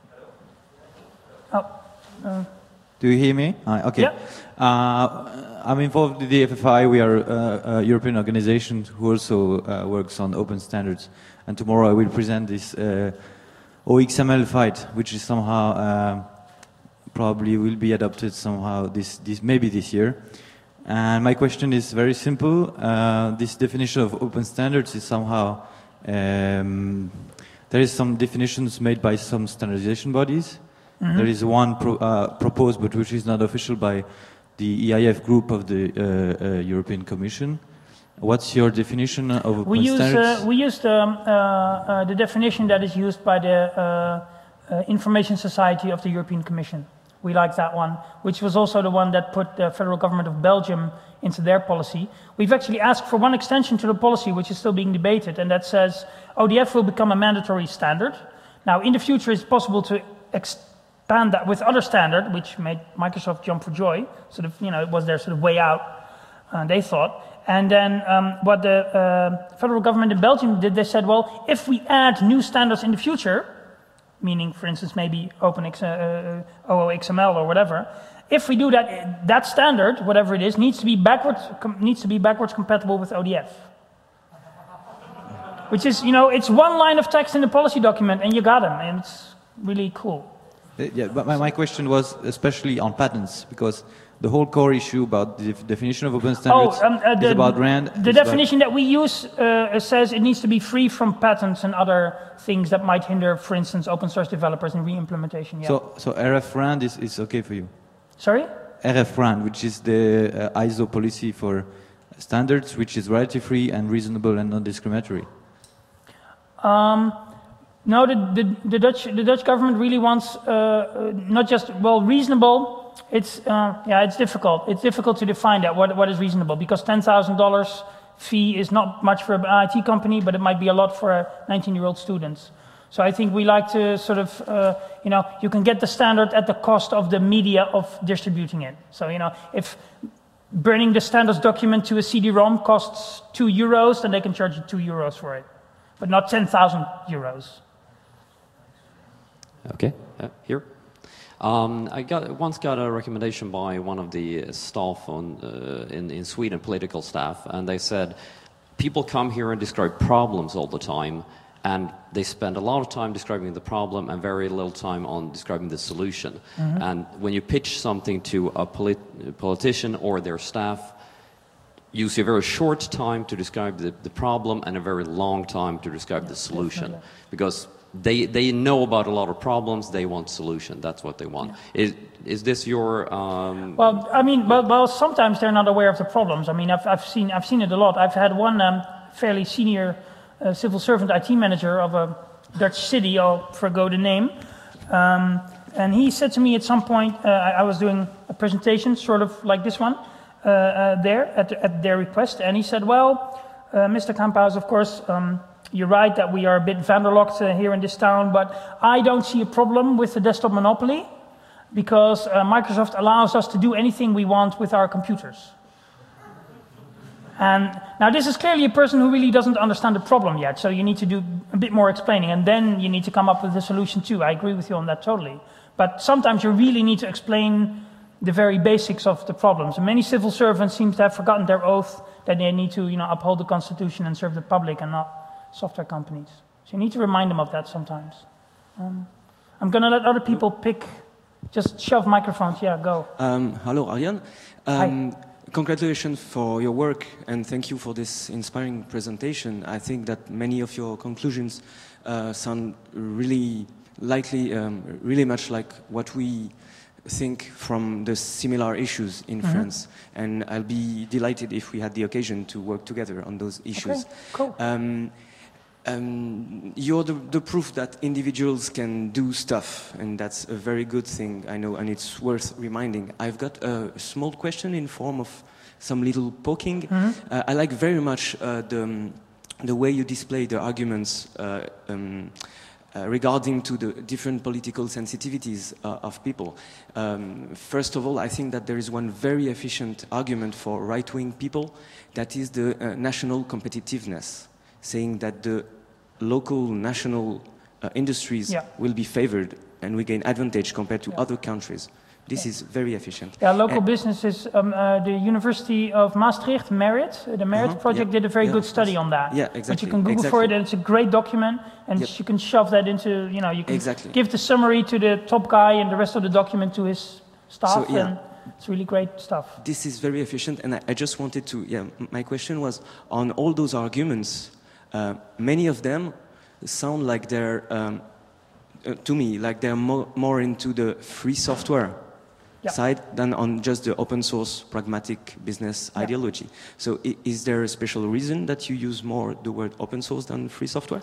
Oh. Uh, Do you hear me? Hi, okay. Yeah. Uh, I'm involved in the F F I. We are uh, a European organization who also uh, works on open standards. And tomorrow I will present this uh, O X M L fight, which is somehow uh, probably will be adopted somehow this, this maybe this year. And my question is very simple. Uh, this definition of open standards is somehow um, there is some definitions made by some standardization bodies. Mm-hmm. There is one pro, uh, proposed, but which is not official, by the E I F group of the uh, uh, European Commission. What's your definition of open we use, standards? Uh, we use um, uh, uh, the definition that is used by the uh, uh, Information Society of the European Commission. We like that one, which was also the one that put the federal government of Belgium into their policy. We've actually asked for one extension to the policy, which is still being debated, and that says O D F will become a mandatory standard. Now, in the future, it's possible to expand that with other standard, which made Microsoft jump for joy. Sort of, you know, it was their sort of way out, uh, they thought. And then um, what the uh, federal government in Belgium did, they said, well, if we add new standards in the future, meaning, for instance, maybe Open X, uh, O O X M L or whatever, if we do that, that standard, whatever it is, needs to be backwards, needs to be backwards compatible with O D F. Which is, you know, it's one line of text in the policy document, and you got them, and it's really cool. Yeah, but my, my question was especially on patents, because the whole core issue about the definition of open standards oh, um, uh, the, is about RAND. The definition that we use uh, says it needs to be free from patents and other things that might hinder, for instance, open source developers in re-implementation. Yeah. So, so R F RAND is, is okay for you? Sorry? R F RAND, which is the uh, I S O policy for standards, which is royalty free and reasonable and non-discriminatory. Um, no, the, the, the Dutch the Dutch government really wants uh, not just, well, reasonable. It's uh, yeah, it's difficult. It's difficult to define that. What what is reasonable? Because ten thousand dollars fee is not much for an I T company, but it might be a lot for a nineteen-year-old student. So I think we like to sort of, uh, you know, you can get the standard at the cost of the media of distributing it. So, you know, if burning the standards document to a C D ROM costs two euros, then they can charge you two euros for it, but not ten thousand euros. Okay, uh, here. Um, I got, once got a recommendation by one of the staff on, uh, in, in Sweden, political staff, and they said, people come here and describe problems all the time, and they spend a lot of time describing the problem and very little time on describing the solution. Mm-hmm. And when you pitch something to a polit politician or their staff, you see a very short time to describe the, the problem and a very long time to describe the solution. Definitely. Because they, they know about a lot of problems, they want solution, that's what they want. Yeah. Is, is this your... Um... Well, I mean, well, well, sometimes they're not aware of the problems. I mean, I've, I've, seen, I've seen it a lot. I've had one um, fairly senior uh, civil servant I T manager of a Dutch city, I'll forgo the name, um, and he said to me at some point, uh, I, I was doing a presentation, sort of like this one, uh, uh, there, at, at their request, and he said, well, uh, Mister Kamphuis, of course, um, you're right that we are a bit vanderlocked uh, here in this town, but I don't see a problem with the desktop monopoly because uh, Microsoft allows us to do anything we want with our computers. And now this is clearly a person who really doesn't understand the problem yet, so you need to do a bit more explaining, and then you need to come up with a solution too. I agree with you on that totally. But sometimes you really need to explain the very basics of the problems. And many civil servants seem to have forgotten their oath that they need to, you know, uphold the Constitution and serve the public and not software companies. So you need to remind them of that sometimes. Um, I'm going to let other people pick. Just shove microphones. Yeah, go. Um, hello, Arjan. Hi. Um, congratulations for your work, and thank you for this inspiring presentation. I think that many of your conclusions uh, sound really likely, um, really much like what we think from the similar issues in mm-hmm. France. And I'll be delighted if we had the occasion to work together on those issues. Okay, cool. Um, Um, you're the, the proof that individuals can do stuff, and that's a very good thing, I know, and it's worth reminding. I've got a small question in form of some little poking. Mm-hmm. uh, I like very much uh, the, um, the way you display the arguments uh, um, uh, regarding to the different political sensitivities uh, of people. Um, first of all, I think that there is one very efficient argument for right-wing people, that is the uh, national competitiveness, saying that the local, national uh, industries yeah. will be favored and we gain advantage compared to yeah. other countries. This yeah. is very efficient. Yeah, local and businesses, um, uh, the University of Maastricht, Merit, the Merit uh-huh, project yeah, did a very yeah, good study yes. on that. Yeah, exactly. But you can Google exactly. for it, and it's a great document, and yep. you can shove that into, you know, you can exactly. give the summary to the top guy and the rest of the document to his staff, so, yeah. and it's really great stuff. This is very efficient, and I, I just wanted to, yeah, my question was, on all those arguments, uh, many of them sound like they're, um, uh, to me, like they're more, more into the free software yeah. side than on just the open source pragmatic business yeah. ideology. So I, is there a special reason that you use more the word open source than free software?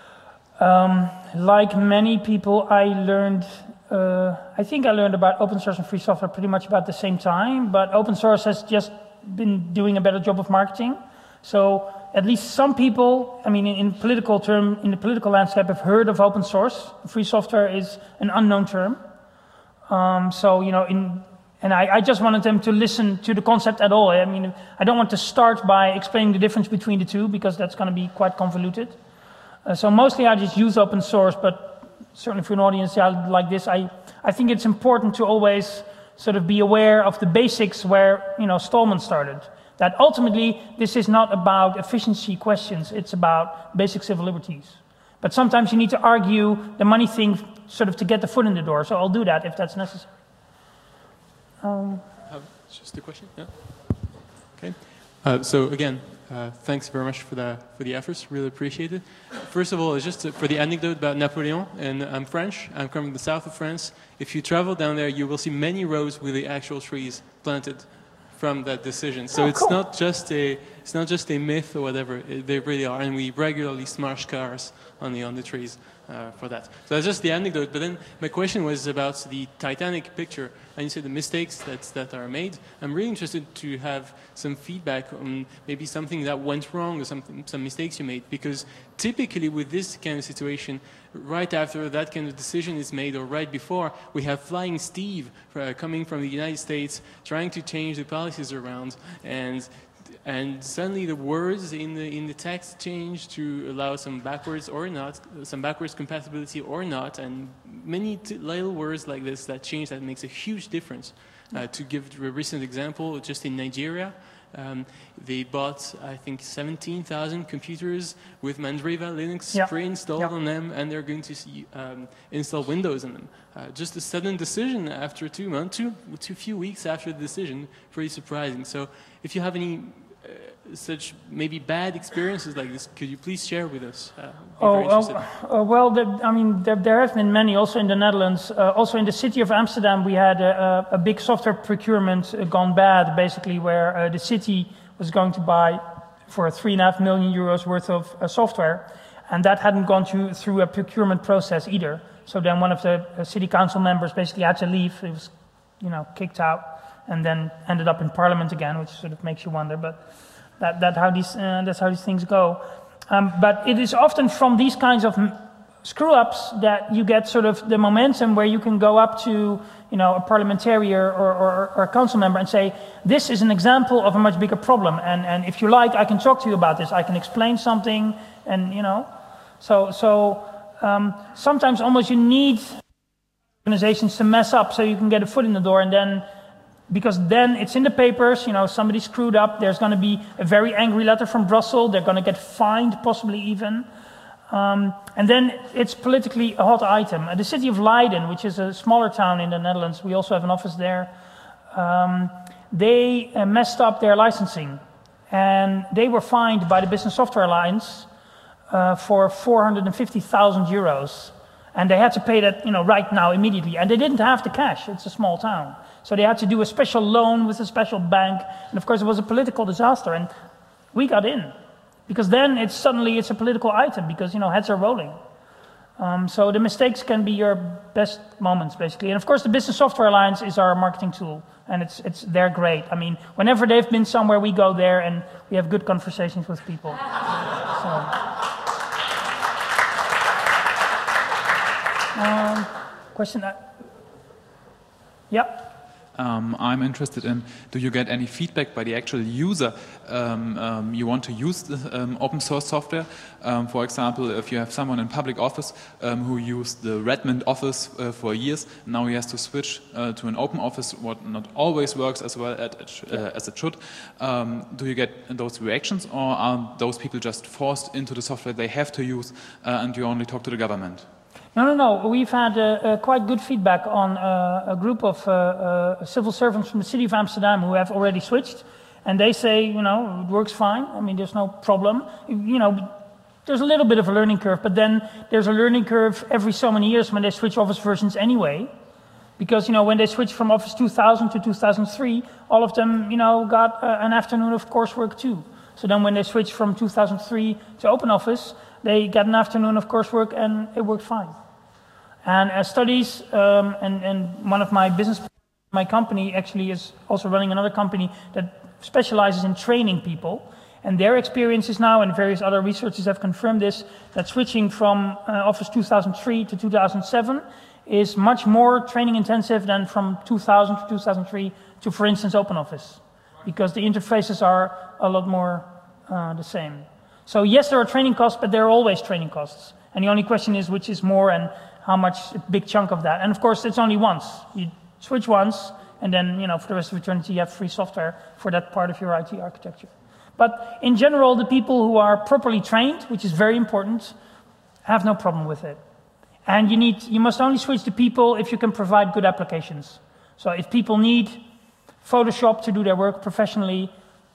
Um, like many people, I learned, uh, I think I learned about open source and free software pretty much about the same time, but open source has just been doing a better job of marketing. So at least some people, I mean, in, in political term, in the political landscape, have heard of open source. Free software is an unknown term. Um, so, you know, in, and I, I just wanted them to listen to the concept at all. I mean, I don't want to start by explaining the difference between the two, because that's going to be quite convoluted. Uh, so mostly I just use open source, but certainly for an audience yeah, like this, I, I think it's important to always sort of be aware of the basics where, you know, Stallman started. That ultimately, this is not about efficiency questions, it's about basic civil liberties. But sometimes you need to argue the money thing sort of to get the foot in the door, so I'll do that if that's necessary. Um, uh, just a question, yeah. Okay. Uh, so again, uh, thanks very much for the, for the efforts, really appreciate it. First of all, just to, for the anecdote about Napoleon, and I'm French, I'm from the south of France. If you travel down there, you will see many roads with the actual trees planted from that decision. So oh, it's cool. not just a it's not just a myth or whatever. It, they really are, and we regularly smash cars on the on the trees uh, for that. So that's just the anecdote. But then my question was about the Titanic picture, and you said the mistakes that that are made. I'm really interested to have some feedback on maybe something that went wrong or something some mistakes you made, because typically with this kind of situation, right after that kind of decision is made, or right before, we have Flying Steve uh, coming from the United States, trying to change the policies around, and and suddenly the words in the in the text change to allow some backwards or not, some backwards compatibility or not, and many t little words like this that change that makes a huge difference. Uh, to give a recent example, just in Nigeria, Um, they bought, I think, seventeen thousand computers with Mandriva Linux yeah. pre-installed yeah. on them, and they're going to see, um, install Windows on them. Uh, just a sudden decision after two months, two, two few weeks after the decision, pretty surprising. So if you have any uh, such maybe bad experiences like this, could you please share with us? Uh, oh, uh, uh, well, the, I mean, there, there have been many also in the Netherlands. Uh, also in the city of Amsterdam, we had a, a big software procurement uh, gone bad, basically, where uh, the city was going to buy for three and a half million euros worth of uh, software, and that hadn't gone through, through a procurement process either. So then one of the uh, city council members basically had to leave. He was, you know, kicked out, and then ended up in parliament again, which sort of makes you wonder, but That, that how these, uh, that's how these things go. Um, but it is often from these kinds of screw-ups that you get sort of the momentum where you can go up to, you know, a parliamentarian or, or, or a council member and say, this is an example of a much bigger problem, and, and if you like, I can talk to you about this, I can explain something, and, you know, so, so um, sometimes almost you need organizations to mess up so you can get a foot in the door, and then, because then it's in the papers, you know, somebody screwed up, there's going to be a very angry letter from Brussels, they're going to get fined, possibly even. Um, and then it's politically a hot item. Uh, the city of Leiden, which is a smaller town in the Netherlands, we also have an office there, um, they uh, messed up their licensing. And they were fined by the Business Software Alliance uh, for four hundred fifty thousand euros. And they had to pay that, you know, right now, immediately. And they didn't have the cash, it's a small town. So they had to do a special loan with a special bank. And of course it was a political disaster, and we got in. Because then it's suddenly it's a political item, because, you know, heads are rolling. Um, so the mistakes can be your best moments, basically. And of course, the Business Software Alliance is our marketing tool, and it's it's they're great. I mean, whenever they've been somewhere, we go there, and we have good conversations with people. So, um, question that? Yeah. Um, I'm interested in, do you get any feedback by the actual user? Um, um, you want to use the, um, open source software. Um, for example, if you have someone in public office um, who used the Redmond office uh, for years, now he has to switch uh, to an open office, what not always works as well at, uh, as it should. Um, do you get those reactions, or are those people just forced into the software they have to use uh, and you only talk to the government? No, no, no. We've had uh, uh, quite good feedback on uh, a group of uh, uh, civil servants from the city of Amsterdam who have already switched, and they say, you know, it works fine. I mean, there's no problem. You know, there's a little bit of a learning curve, but then there's a learning curve every so many years when they switch Office versions anyway, because, you know, when they switched from Office two thousand to two thousand three, all of them, you know, got uh, an afternoon of coursework too. So then when they switched from two thousand three to OpenOffice, they got an afternoon of coursework, and it worked fine. And as studies, um, and, and one of my business, my company actually is also running another company that specializes in training people. And their experiences now, and various other researchers have confirmed this, that switching from uh, Office two thousand three to two thousand seven is much more training intensive than from two thousand to two thousand three to, for instance, OpenOffice. Because the interfaces are a lot more uh, the same. So yes, there are training costs, but there are always training costs. And the only question is which is more, and how much, a big chunk of that. And of course, it's only once. You switch once, and then, you know, for the rest of eternity, you have free software for that part of your I T architecture. But in general, the people who are properly trained, which is very important, have no problem with it. And you need, you must only switch to people if you can provide good applications. So if people need Photoshop to do their work professionally,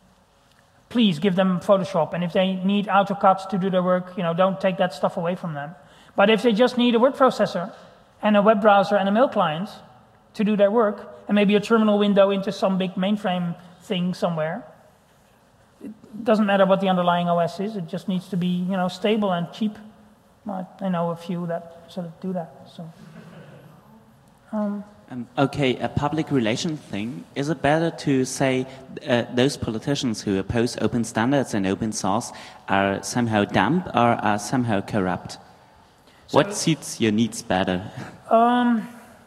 please give them Photoshop. And if they need AutoCAD to do their work, you know, don't take that stuff away from them. But if they just need a word processor and a web browser and a mail client to do their work, and maybe a terminal window into some big mainframe thing somewhere, it doesn't matter what the underlying O S is. It just needs to be, you know, stable and cheap. Well, I know a few that sort of do that. So, um, um, okay, a public relation thing. Is it better to say uh, those politicians who oppose open standards and open source are somehow damp or are somehow corrupt? So, what suits your needs better? Um,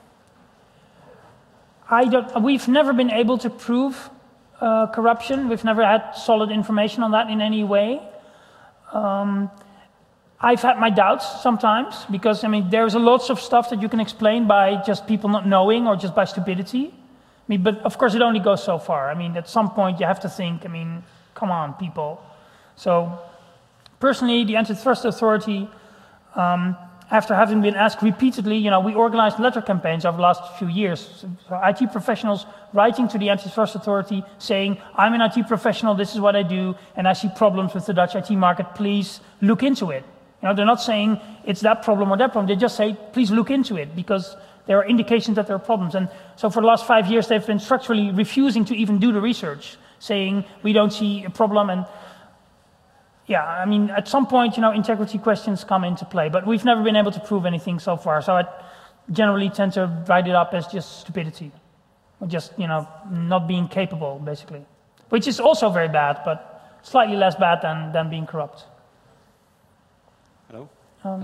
I don't, we've never been able to prove uh, corruption. We've never had solid information on that in any way. Um, I've had my doubts sometimes, because, I mean, there's a lots of stuff that you can explain by just people not knowing or just by stupidity. I mean, but of course it only goes so far. I mean, at some point you have to think, I mean, come on, people. So, personally, the Antitrust Authority, um, after having been asked repeatedly, you know, we organized letter campaigns over the last few years. So I T professionals writing to the Antitrust Authority saying, I'm an I T professional, this is what I do, and I see problems with the Dutch I T market, please look into it. You know, they're not saying it's that problem or that problem, they just say, please look into it, because there are indications that there are problems. And so for the last five years, they've been structurally refusing to even do the research, saying we don't see a problem. And yeah, I mean, at some point, you know, integrity questions come into play, but we've never been able to prove anything so far. So I generally tend to write it up as just stupidity, or just, you know, not being capable, basically, which is also very bad, but slightly less bad than, than being corrupt. Hello? Um, Hello?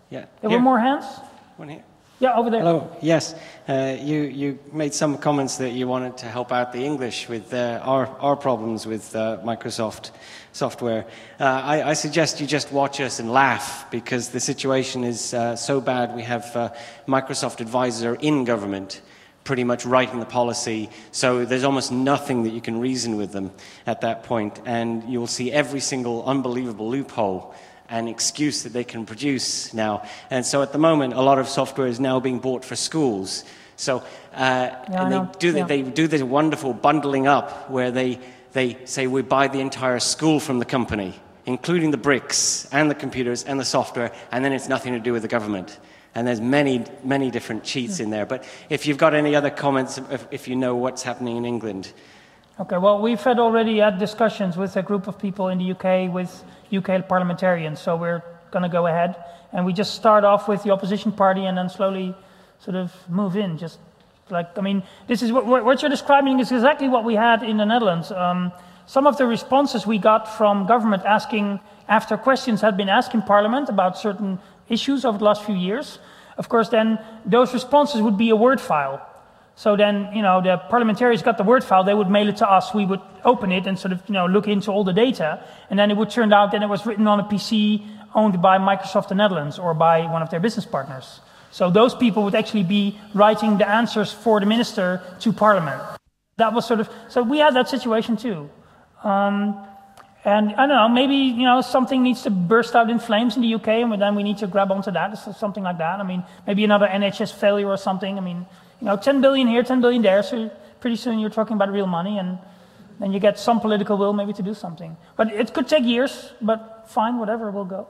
Yeah. There Here. were more hands? One here. Yeah, over there. Hello. Yes, uh, you you made some comments that you wanted to help out the English with uh, our our problems with uh, Microsoft software. Uh, I, I suggest you just watch us and laugh, because the situation is uh, so bad. We have uh, Microsoft advisor in government, pretty much writing the policy. So there's almost nothing that you can reason with them at that point, and you will see every single unbelievable loophole an excuse that they can produce now. And so at the moment, a lot of software is now being bought for schools. So uh, yeah, and they do, the, yeah. they do this wonderful bundling up where they, they say we buy the entire school from the company, including the bricks and the computers and the software, and then it's nothing to do with the government. And there's many, many different cheats in there. But if you've got any other comments, if, if you know what's happening in England. Okay, well, we've had already had discussions with a group of people in the U K, with U K parliamentarians, so we're going to go ahead. And we just start off with the opposition party and then slowly sort of move in. Just like, I mean, this is what, what you're describing is exactly what we had in the Netherlands. Um, some of the responses we got from government asking, after questions had been asked in Parliament about certain issues over the last few years, of course, then those responses would be a Word file. So then, you know, the parliamentarians got the Word file, they would mail it to us, we would open it and sort of, you know, look into all the data, and then it would turn out that it was written on a P C owned by Microsoft the Netherlands or by one of their business partners. So those people would actually be writing the answers for the minister to Parliament. That was sort of, so we had that situation too. Um, and I don't know, maybe, you know, something needs to burst out in flames in the U K, and then we need to grab onto that, something like that. I mean, maybe another N H S failure or something. I mean, you know, ten billion here, ten billion there, so pretty soon you're talking about real money, and then you get some political will maybe to do something. But it could take years, but fine, whatever, we'll go.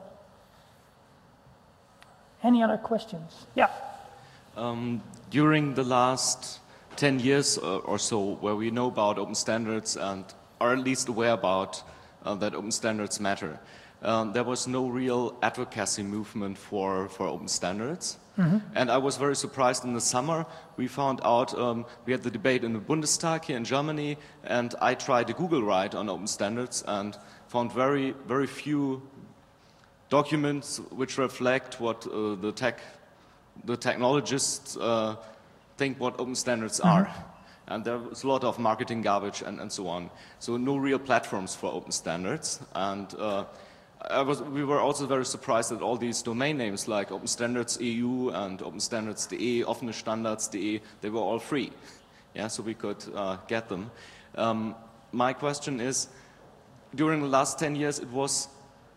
Any other questions? Yeah. Um, during the last ten years or so, where we know about open standards and are at least aware about uh, that open standards matter, um, there was no real advocacy movement for, for open standards. Mm-hmm. And I was very surprised in the summer. We found out, um, we had the debate in the Bundestag here in Germany, and I tried a Google write on open standards and found very, very few documents which reflect what uh, the tech, the technologists uh, think what open standards mm-hmm. are. And there was a lot of marketing garbage and, and so on. So no real platforms for open standards. And uh, I was, we were also very surprised that all these domain names like Open Standards E U and Open Standards dot de, Offene Standards dot de, they were all free. Yeah, so we could uh, get them. Um, my question is, during the last ten years, it was,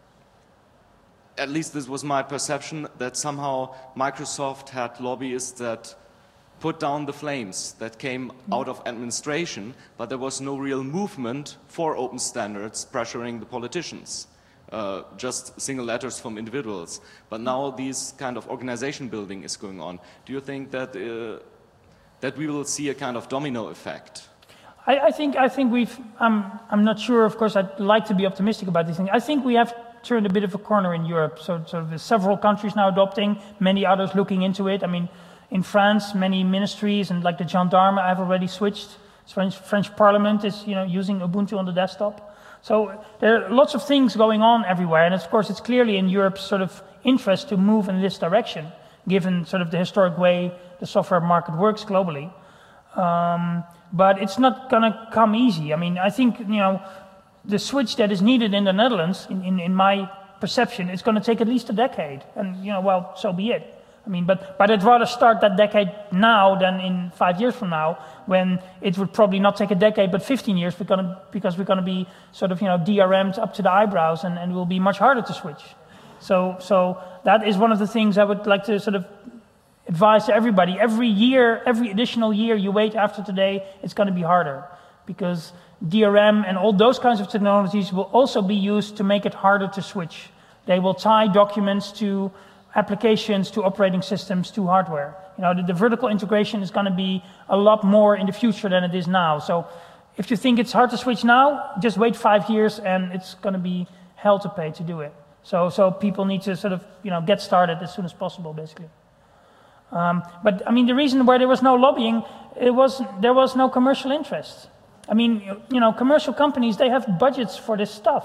at least this was my perception, that somehow Microsoft had lobbyists that put down the flames that came out of administration, but there was no real movement for open standards pressuring the politicians. Uh, just single letters from individuals. But now this kind of organization building is going on. Do you think that uh, that we will see a kind of domino effect? I, I think I think we've. Um, I'm not sure. Of course, I'd like to be optimistic about these things. I think we have turned a bit of a corner in Europe. So, so there's several countries now adopting, many others looking into it. I mean, in France, many ministries and like the gendarme have already switched. French French Parliament is, you know, using Ubuntu on the desktop. So there are lots of things going on everywhere, and of course it's clearly in Europe's sort of interest to move in this direction, given sort of the historic way the software market works globally. Um, but it's not going to come easy. I mean, I think, you know, the switch that is needed in the Netherlands, in, in, in my perception, it's going to take at least a decade, and, you know, well, so be it. I mean, but, but I'd rather start that decade now than in five years from now, when it would probably not take a decade, but fifteen years, we're gonna, because we're going to be sort of, you know, D R M'd up to the eyebrows, and, and it will be much harder to switch. So, so that is one of the things I would like to sort of advise to everybody. Every year, every additional year you wait after today, it's going to be harder, because D R M and all those kinds of technologies will also be used to make it harder to switch. They will tie documents to applications, to operating systems, to hardware. You know, the, the vertical integration is going to be a lot more in the future than it is now. So if you think it's hard to switch now, just wait five years and it's going to be hell to pay to do it. So, so people need to sort of, you know, get started as soon as possible, basically. Um, but I mean, the reason why there was no lobbying, it was there was no commercial interest. I mean, you know, commercial companies, they have budgets for this stuff.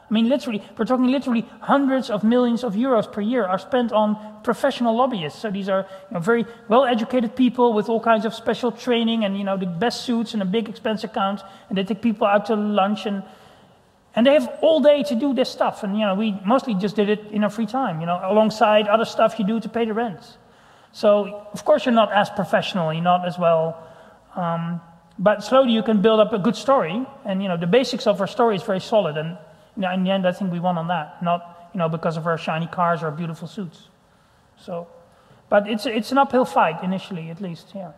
I mean, literally, we're talking literally hundreds of millions of euros per year are spent on professional lobbyists. So these are you know, very well-educated people with all kinds of special training and you know the best suits and a big expense account, and they take people out to lunch and and they have all day to do this stuff. And you know, we mostly just did it in our free time, you know, alongside other stuff you do to pay the rent. So of course you're not as professional, you're not as well. Um, but slowly you can build up a good story, and you know the basics of our story is very solid. And you know, in the end, I think we won on that, not you know because of our shiny cars or beautiful suits. So, but it's it's an uphill fight initially, at least. Yeah.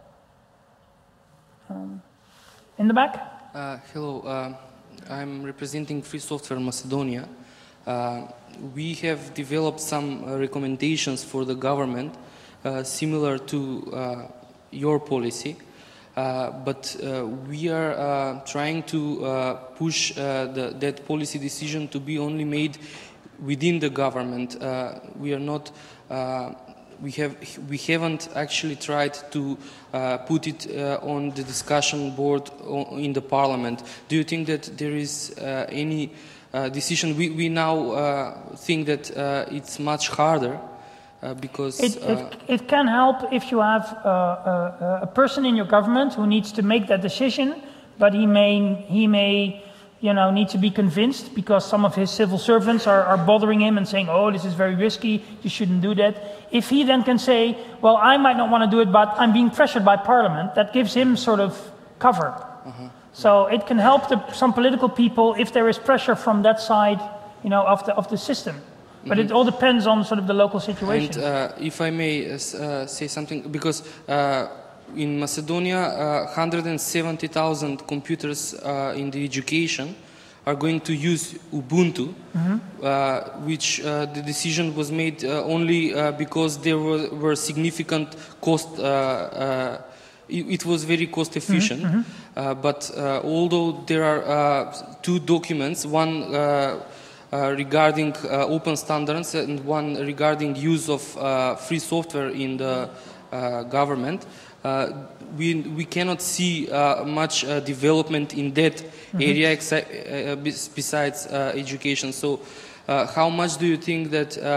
Um, in the back. Uh, hello, uh, I'm representing Free Software Macedonia. Uh, we have developed some uh, recommendations for the government, uh, similar to uh, your policy. Uh, but uh, we are uh, trying to uh, push uh, the, that policy decision to be only made within the government. Uh, we are not, uh, we have, we haven't actually tried to uh, put it uh, on the discussion board in the parliament. Do you think that there is uh, any uh, decision? We, we now uh, think that uh, it's much harder. Uh, because it, uh, it, it can help if you have uh, a, a person in your government who needs to make that decision, but he may he may you know need to be convinced because some of his civil servants are, are bothering him and saying, oh, this is very risky, you shouldn't do that. If he then can say, well, I might not want to do it, but I'm being pressured by Parliament, that gives him sort of cover. Uh-huh. So it can help the, some political people if there is pressure from that side, you know, of the of the system. But mm-hmm. it all depends on sort of the local situation. And uh, if I may uh, uh, say something, because uh, in Macedonia, uh, one hundred seventy thousand computers uh, in the education are going to use Ubuntu, mm-hmm. uh, which uh, the decision was made uh, only uh, because there were, were significant cost. Uh, uh, it, it was very cost efficient. Mm-hmm. uh, but uh, although there are uh, two documents, one. Uh, Uh, regarding uh, open standards and one regarding use of uh, free software in the uh, government, uh, we, we cannot see uh, much uh, development in that mm-hmm. area except, uh, besides uh, education. So uh, how much do you think that uh,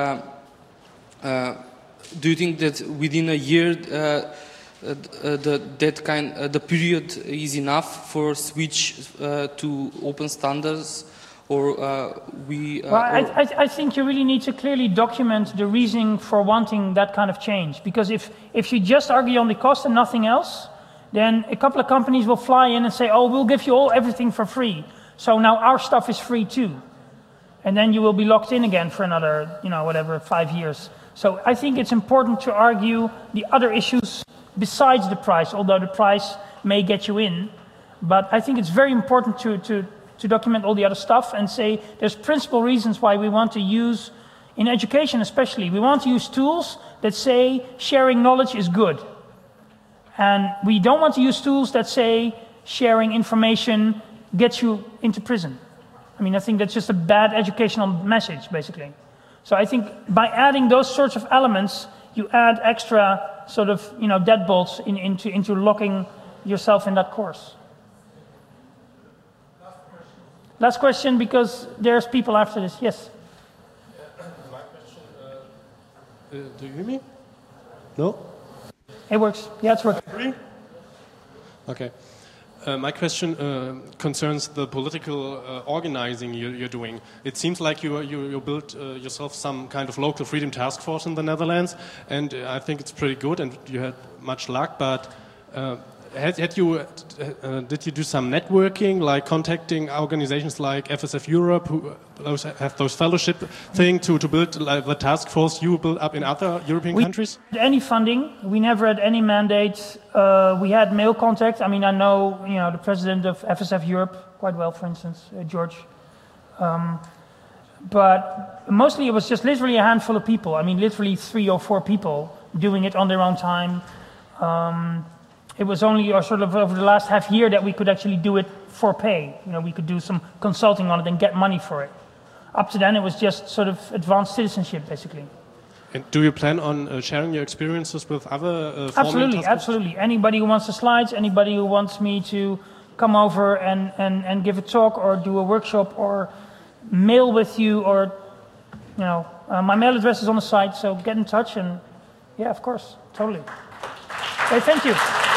uh, do you think that within a year uh, uh, the, that kind, uh, the period is enough for switch uh, to open standards? Or uh, we, uh, well, I, I, I think you really need to clearly document the reasoning for wanting that kind of change. Because if, if you just argue on the cost and nothing else, then a couple of companies will fly in and say, oh, we'll give you all everything for free. So now our stuff is free too. And then you will be locked in again for another, you know, whatever, five years. So I think it's important to argue the other issues besides the price, although the price may get you in. But I think it's very important to... to to document all the other stuff and say there's principal reasons why we want to use, in education especially, we want to use tools that say sharing knowledge is good. And we don't want to use tools that say sharing information gets you into prison. I mean, I think that's just a bad educational message, basically. So I think by adding those sorts of elements, you add extra sort of, you know, deadbolts in, into, into locking yourself in that course. Last question, because there's people after this. Yes? Uh, my question, uh, uh, do you hear me? No? It works. Yeah, it's working. Okay. Uh, my question uh, concerns the political uh, organizing you're, you're doing. It seems like you, you, you built uh, yourself some kind of local freedom task force in the Netherlands, and uh, I think it's pretty good, and you had much luck, but uh, Had, had you, uh, uh, did you do some networking, like contacting organizations like F S F Europe, who those have those fellowship thing to, to build like, the task force you built up in other European we countries? We had any funding. We never had any mandates. Uh, we had mail contact. I mean, I know, you know, the president of F S F Europe quite well, for instance, uh, George. Um, but mostly it was just literally a handful of people. I mean, literally three or four people doing it on their own time. Um, It was only or sort of over the last half year that we could actually do it for pay. You know, we could do some consulting on it and get money for it. Up to then, it was just sort of advanced citizenship, basically. And do you plan on uh, sharing your experiences with other? Uh, absolutely, absolutely. Anybody who wants the slides, anybody who wants me to come over and, and, and give a talk or do a workshop or mail with you, or you know, uh, my mail address is on the site, so get in touch, and yeah, of course, totally. Okay, thank you.